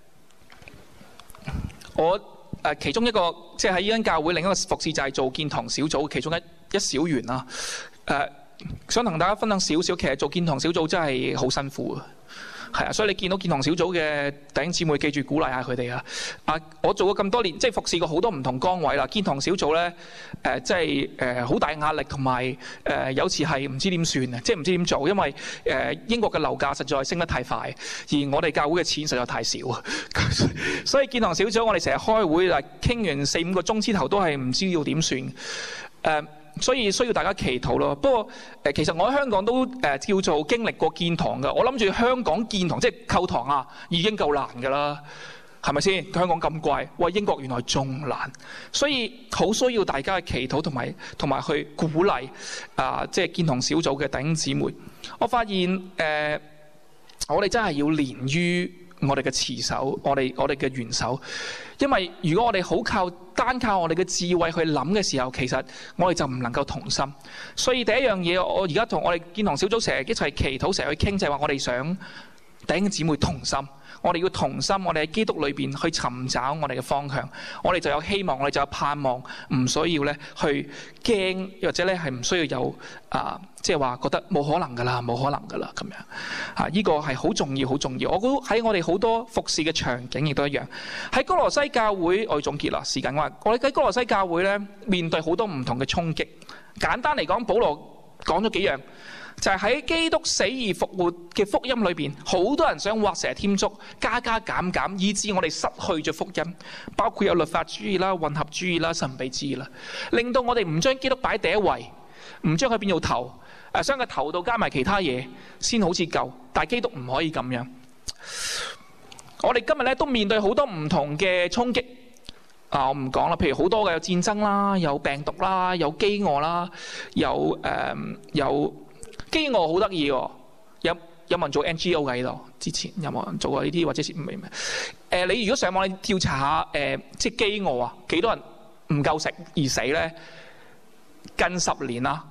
我誒其中一個即係喺呢間教會另一個服侍就係做建堂小組其中一一小員啦。誒、呃，想同大家分享少少，其實做建堂小組真係好辛苦啊，係啊，所以你見到建堂小組嘅弟兄姊妹，記住鼓勵下佢哋啊！啊，我做過咁多年，即係服侍過好多唔同崗位啦。建堂小組咧，誒、呃，即係誒好大壓力，同埋誒有時係唔知點算啊，即係唔知點做，因為誒、呃、英國嘅樓價實在升得太快，而我哋教會嘅錢實在太少啊，所以建堂小組我哋成日開會啦，傾完四五個鐘之後都係唔知要點算誒。呃所以需要大家祈禱咯。不過誒，其實我喺香港都誒叫做經歷過建堂㗎。我諗住香港建堂即係購堂啊，已經夠難㗎啦，係咪先？香港咁貴，喂，英國原來仲難，所以好需要大家嘅祈禱同埋同埋去鼓勵啊！即係建堂小組嘅弟兄姊妹。我發現誒、呃，我哋真係要連於我哋嘅持守，我哋我哋嘅元首。因為如果我哋好靠單靠我哋嘅智慧去諗嘅時候，其實我哋就唔能夠同心。所以第一樣嘢，我而家同我哋建堂小組成日一齊祈禱，成日去傾，就係話我哋想弟兄姊妹同心。我哋要同心，我哋喺基督裏邊去尋找我哋嘅方向，我哋就有希望，我哋就有盼望，唔需要咧去驚，或者咧係唔需要有啊，即係話覺得冇可能噶啦，冇可能噶啦咁樣啊！呢個係好重要，好重要。我估喺我哋好多服侍嘅場景亦都一樣。喺哥羅西教會，我要總結啦，時間關係，我哋喺哥羅西教會咧，面對好多唔同嘅衝擊。簡單嚟講，保羅講咗幾樣。就係喺基督死而復活嘅福音裏邊，好多人想畫蛇添足，加加減減，以致我哋失去咗福音，包括有律法主義啦、混合主義啦、神秘主義啦，令到我哋唔將基督擺第一位，唔將佢變做頭，誒將個頭度加埋其他嘢先好似夠，但係基督唔可以咁樣。我哋今日咧都面對好多唔同嘅衝擊，啊我唔講啦，譬如好多嘅有戰爭啦、有病毒啦、有飢餓啦、有誒、呃、有。飢餓好得意喎，有有冇人做 N G O 嘅喺度？之前有冇人做過呢啲或者唔明？誒、呃，你如果上網你調查下，誒、呃，即係飢餓啊，幾多人唔夠食而死咧？近十年啦，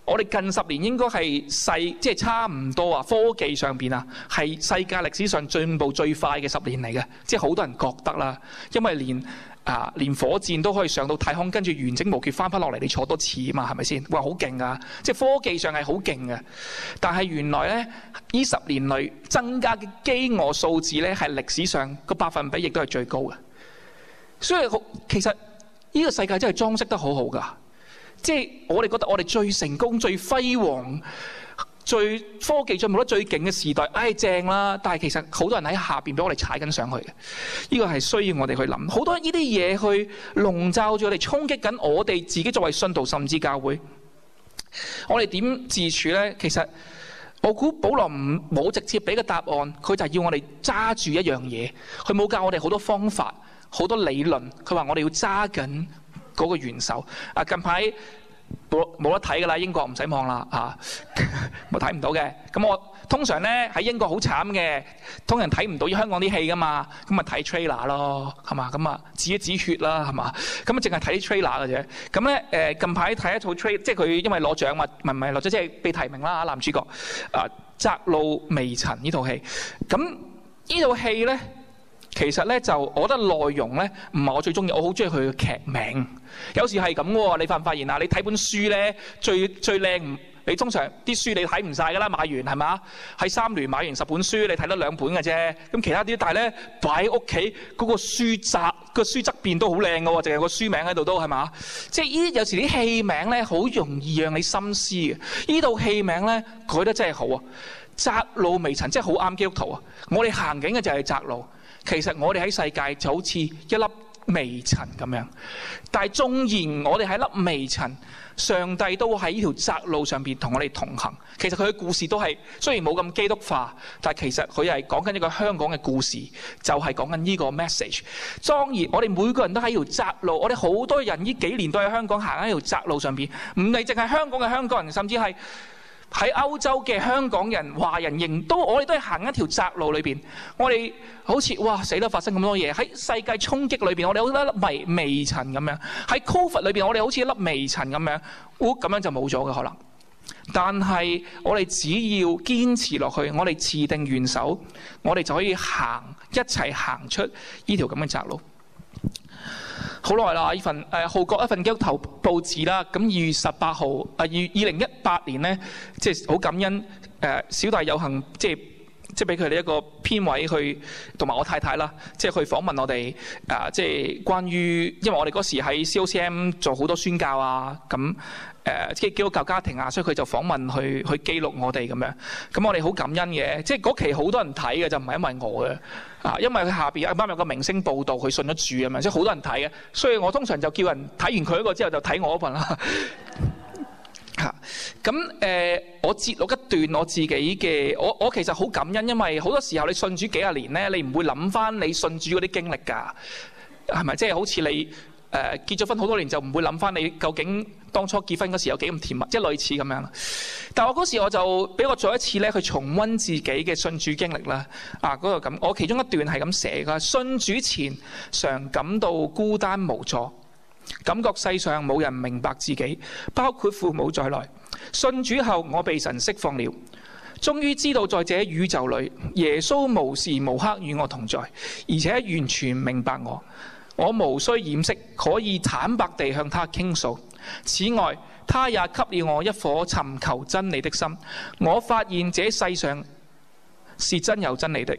我哋近十年應該係世即係差唔多啊，科技上邊啊係世界歷史上進步最快嘅十年嚟嘅，即係好多人覺得啦，因為連啊連火箭都可以上到太空，跟住完整無缺翻返落嚟，你坐多次啊嘛，係咪先？哇，好勁啊！即係科技上係好勁嘅，但係原來咧呢十年內增加嘅飢餓數字咧係歷史上個百分比亦都係最高嘅，所以其實呢個世界真係裝飾得好好㗎。即係我哋覺得我哋最成功、最輝煌、最科技進步得最勁嘅時代，唉、哎、正啦！但係其實好多人喺下邊俾我哋踩緊上去嘅，呢個係需要我哋去諗。好多呢啲嘢去籠罩住我哋，衝擊緊我哋自己作為信徒甚至教會。我哋點自處呢？其實我估保羅唔冇直接俾個答案，佢就係要我哋揸住一樣嘢。佢冇教我哋好多方法、好多理論。佢話我哋要揸緊嗰個元首啊！近排冇冇得睇㗎啦，英國唔使望啦嚇，我睇唔到嘅。咁我通常咧喺英國好慘嘅，通常睇唔到香港啲戲㗎嘛，咁咪睇 trailer 咯，係嘛？咁啊止一止血啦，係嘛？咁啊淨係睇啲 trailer 嘅啫。咁咧誒近排睇一套 trailer，即係佢因為攞獎嘛，唔係唔係攞獎，即係被提名啦，男主角啊，窄路微塵呢套戲。咁呢套戲咧。其實咧就，我覺得內容咧唔係我最中意，我好中意佢嘅劇名。有時係咁喎，你發唔發現啊？你睇本書咧，最最靚，你通常啲書你睇唔晒㗎啦，買完係嘛？喺三聯買完十本書，你睇得兩本嘅啫。咁其他啲，但係咧擺喺屋企嗰個書側個書側邊都好靚㗎喎，淨係個書名喺度都係嘛？即係呢有時啲戲名咧好容易讓你心思嘅。呢套戲名咧改得真係好啊！窄路微塵，真係好啱基督徒啊！我哋行緊嘅就係窄路。其實我哋喺世界就好似一粒微塵咁樣，但係縱然我哋係粒微塵，上帝都喺呢條窄路上邊同我哋同行。其實佢嘅故事都係雖然冇咁基督化，但係其實佢係講緊一個香港嘅故事，就係講緊呢個 message。當然我哋每個人都喺條窄路，我哋好多人呢幾年都喺香港行喺條窄路上邊，唔係淨係香港嘅香港人，甚至係喺歐洲嘅香港人、華人仍都，我哋都係行一條窄路裏邊。我哋好似哇死啦！發生咁多嘢喺世界衝擊裏邊，我哋好似一粒微微塵咁樣。喺 Covid 裏邊，我哋好似一粒微塵咁樣，喎咁樣就冇咗嘅可能。但係我哋只要堅持落去，我哋持定元首，我哋就可以行一齊行出呢條咁嘅窄路。好耐啦！呢份誒《號角》一份基督徒報紙啦，咁二月十八號啊，二二零一八年咧，即係好感恩誒，小弟有幸即係即係俾佢哋一個編委去，同埋我太太啦，即係去訪問我哋啊，即係關於，因為我哋嗰時喺 C O C M 做好多宣教啊，咁誒即係基督教家庭啊，所以佢就訪問去去記錄我哋咁樣。咁我哋好感恩嘅，即係嗰期好多人睇嘅，就唔係因為我嘅。啊，因為佢下邊啱啱有個明星報導，佢信咗主啊嘛，即係好多人睇嘅，所以我通常就叫人睇完佢嗰個之後就睇我嗰份啦。嚇，咁誒，我節錄一段我自己嘅，我我其實好感恩，因為好多時候你信主幾廿年咧，你唔會諗翻你信主嗰啲經歷㗎，係咪？即係好似你。誒、呃、結咗婚好多年就唔會諗翻你究竟當初結婚嗰時有幾咁甜蜜，即係類似咁樣。但係我嗰時我就俾我做一次咧，去重溫自己嘅信主經歷啦。啊，嗰度咁，我其中一段係咁寫㗎：信主前常感到孤單無助，感覺世上冇人明白自己，包括父母在內。信主後，我被神釋放了，終於知道在這宇宙裏，耶穌無時無刻與我同在，而且完全明白我。我無需掩飾，可以坦白地向他傾訴。此外，他也給了我一顆尋求真理的心。我發現這世上是真有真理的，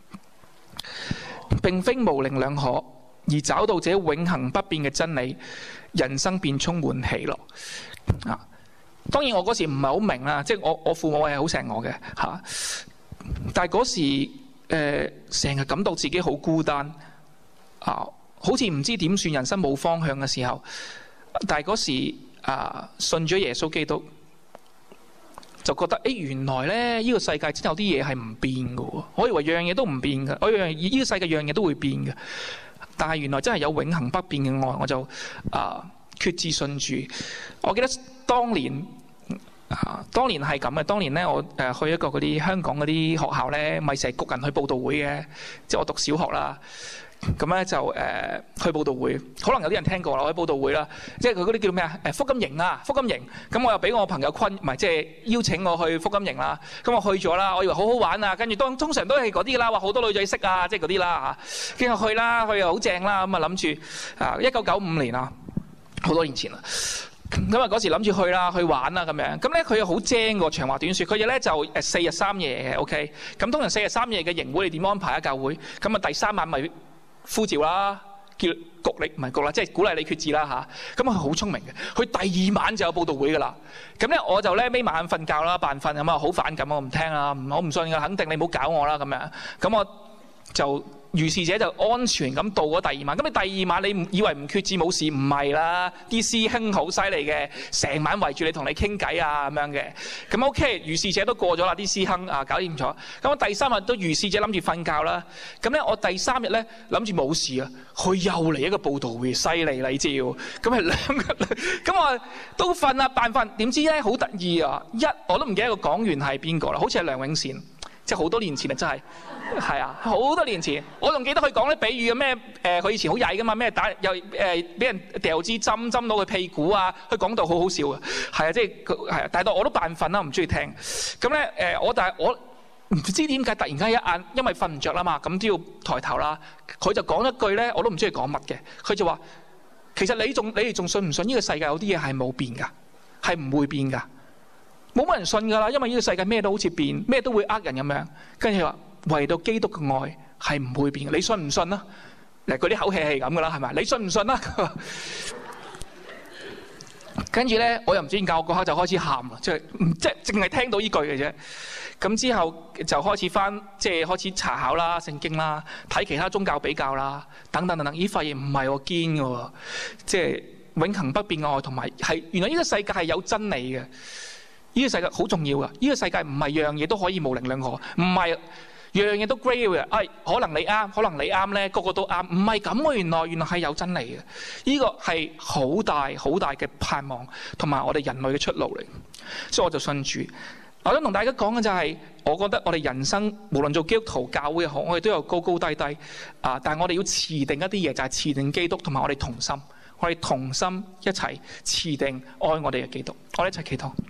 並非模棱兩可，而找到這永恆不變嘅真理，人生便充滿喜樂。啊，當然我嗰時唔係好明啦，即係我我父母係好錫我嘅嚇，但係嗰時誒成日感到自己好孤單啊。好似唔知點算，人生冇方向嘅時候，但係嗰時啊，信咗耶穌基督，就覺得誒、欸、原來咧呢、這個世界真有啲嘢係唔變嘅喎。我以為樣嘢都唔變嘅，我以為呢個世界樣嘢都會變嘅，但係原來真係有永恆不變嘅愛，我就啊決志信主。我記得當年啊，當年係咁嘅。當年咧，我誒去一個嗰啲香港嗰啲學校咧，咪成日焗人去佈道會嘅，即係我讀小學啦。 咁咧就誒、呃、去佈道會，可能有啲人聽過啦。我去佈道會啦，即係佢嗰啲叫咩啊？誒福音營啊，福音營。咁我又俾我朋友坤，唔係即係邀請我去福音營啦。咁我去咗啦，我以為好好玩啊。跟住當通常都係嗰啲啦，話好多女仔識啊，即係嗰啲啦嚇。跟住去啦，去又好正啦。咁啊諗住啊，一九九五年啊，好多年前啦。咁啊嗰時諗住去啦，去玩啦咁樣。咁咧佢又好精喎，長話短説。佢哋咧就誒四日三夜嘅 ，OK。咁通常四日三夜嘅營會你點安排啊？教會咁啊第三晚咪呼召啦，叫焗你唔係焗啦，即係鼓勵你決志啦嚇。咁佢好聰明嘅，佢第二晚就有佈道會噶啦。咁咧我就咧眯埋眼瞓覺啦，扮瞓咁啊，好反感我唔聽啦，我唔信㗎，肯定你唔好搞我啦咁樣。咁我就。如是者就安全咁度咗第二晚，咁你第二晚你以為唔決志冇事，唔係啦，啲師兄好犀利嘅，成晚圍住你同你傾偈啊咁樣嘅，咁 OK， 如是者都過咗啦，啲師兄啊搞掂咗，咁我第三日都如是者諗住瞓覺啦，咁咧我第三日咧諗住冇事啊，佢又嚟一個佈道會，犀利你知喎，咁係兩個，咁我都瞓啦扮瞓，點知咧好得意啊，一我都唔記得個講員係邊個啦，好似係梁永善。即係好多年前啊，真係係啊，好多年前，我仲記得佢講啲比喻嘅咩誒，佢以前好曳噶嘛，咩打又誒俾人掉支針針到佢屁股啊，佢講到好好笑啊，係啊，即係係啊，但係我都扮瞓啦，唔中意聽。咁咧誒，我但係我唔知點解突然間一眼，因為瞓唔着啦嘛，咁都要抬頭啦。佢就講一句咧，我都唔知佢講乜嘅。佢就話：其實你仲你哋仲信唔信呢個世界有啲嘢係冇變㗎，係唔會變㗎？冇乜人信㗎啦，因為呢個世界咩都好似變，咩都會呃人咁樣。跟住話唯獨基督嘅愛係唔會變嘅，你信唔信啊？嗱，嗰啲口氣係咁㗎啦，係咪？你信唔信啊？跟住咧，我又唔知點解，我嗰刻就開始喊啦，即係即係淨係聽到呢句嘅啫。咁之後就開始翻，即係開始查考啦、聖經啦，睇其他宗教比較啦，等等等等。咦，發現唔係喎，堅㗎喎，即係永恆不變嘅愛，同埋係原來呢個世界係有真理嘅。呢個世界好重要㗎，呢個世界唔係樣嘢都可以模棱兩可，唔係樣嘢都 grey 嘅。哎，可能你啱，可能你啱咧，個個都啱，唔係咁喎。原來原來係有真理嘅，呢個係好大好大嘅盼望，同埋我哋人類嘅出路嚟。所以我就信主。我想同大家講嘅就係，我覺得我哋人生無論做基督徒教會也好，我哋都有高高低低啊。但係我哋要持定一啲嘢，就係持定基督，同埋我哋同心，我哋同心一齊持定愛我哋嘅基督。我哋一齊祈禱。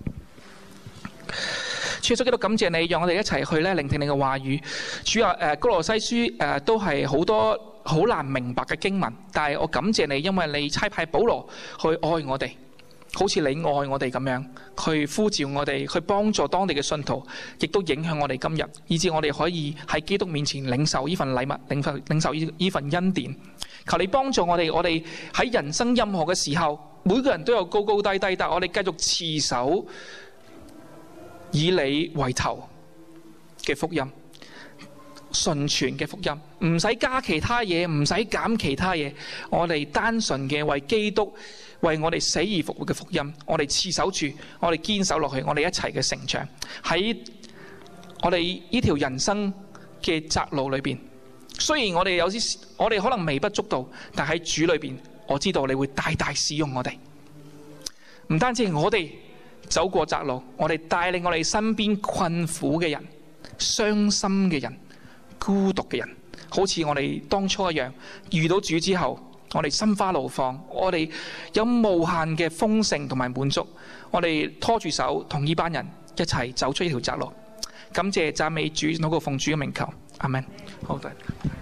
主耶穌基督，感謝你，讓我哋一齊去咧聆聽你嘅話語。主啊，誒，歌羅西書誒都係好多好難明白嘅經文，但係我感謝你，因為你差派保羅去愛我哋，好似你愛我哋咁樣，去呼召我哋，去幫助當地嘅信徒，亦都影響我哋今日，以致我哋可以喺基督面前領受呢份禮物，領受領受呢呢份恩典。求你幫助我哋，我哋喺人生任何嘅時候，每個人都有高高低低，但係我哋繼續持守以你為頭嘅福音，純全嘅福音，唔使加其他嘢，唔使減其他嘢，我哋單純嘅為基督，為我哋死而復活嘅福音，我哋持守住，我哋堅守落去，我哋一齊嘅成長喺我哋呢條人生嘅窄路裏邊。雖然我哋有啲，我哋可能微不足道，但喺主裏邊，我知道你會大大使用我哋。唔單止係我哋走過窄路，我哋帶領我哋身邊困苦嘅人、傷心嘅人、孤獨嘅人，好似我哋當初一樣，遇到主之後，我哋心花怒放，我哋有無限嘅豐盛同埋滿足，我哋拖住手同呢班人一齊走出呢條窄路。感謝讚美主，禱告奉主嘅名求，阿們。好，多謝。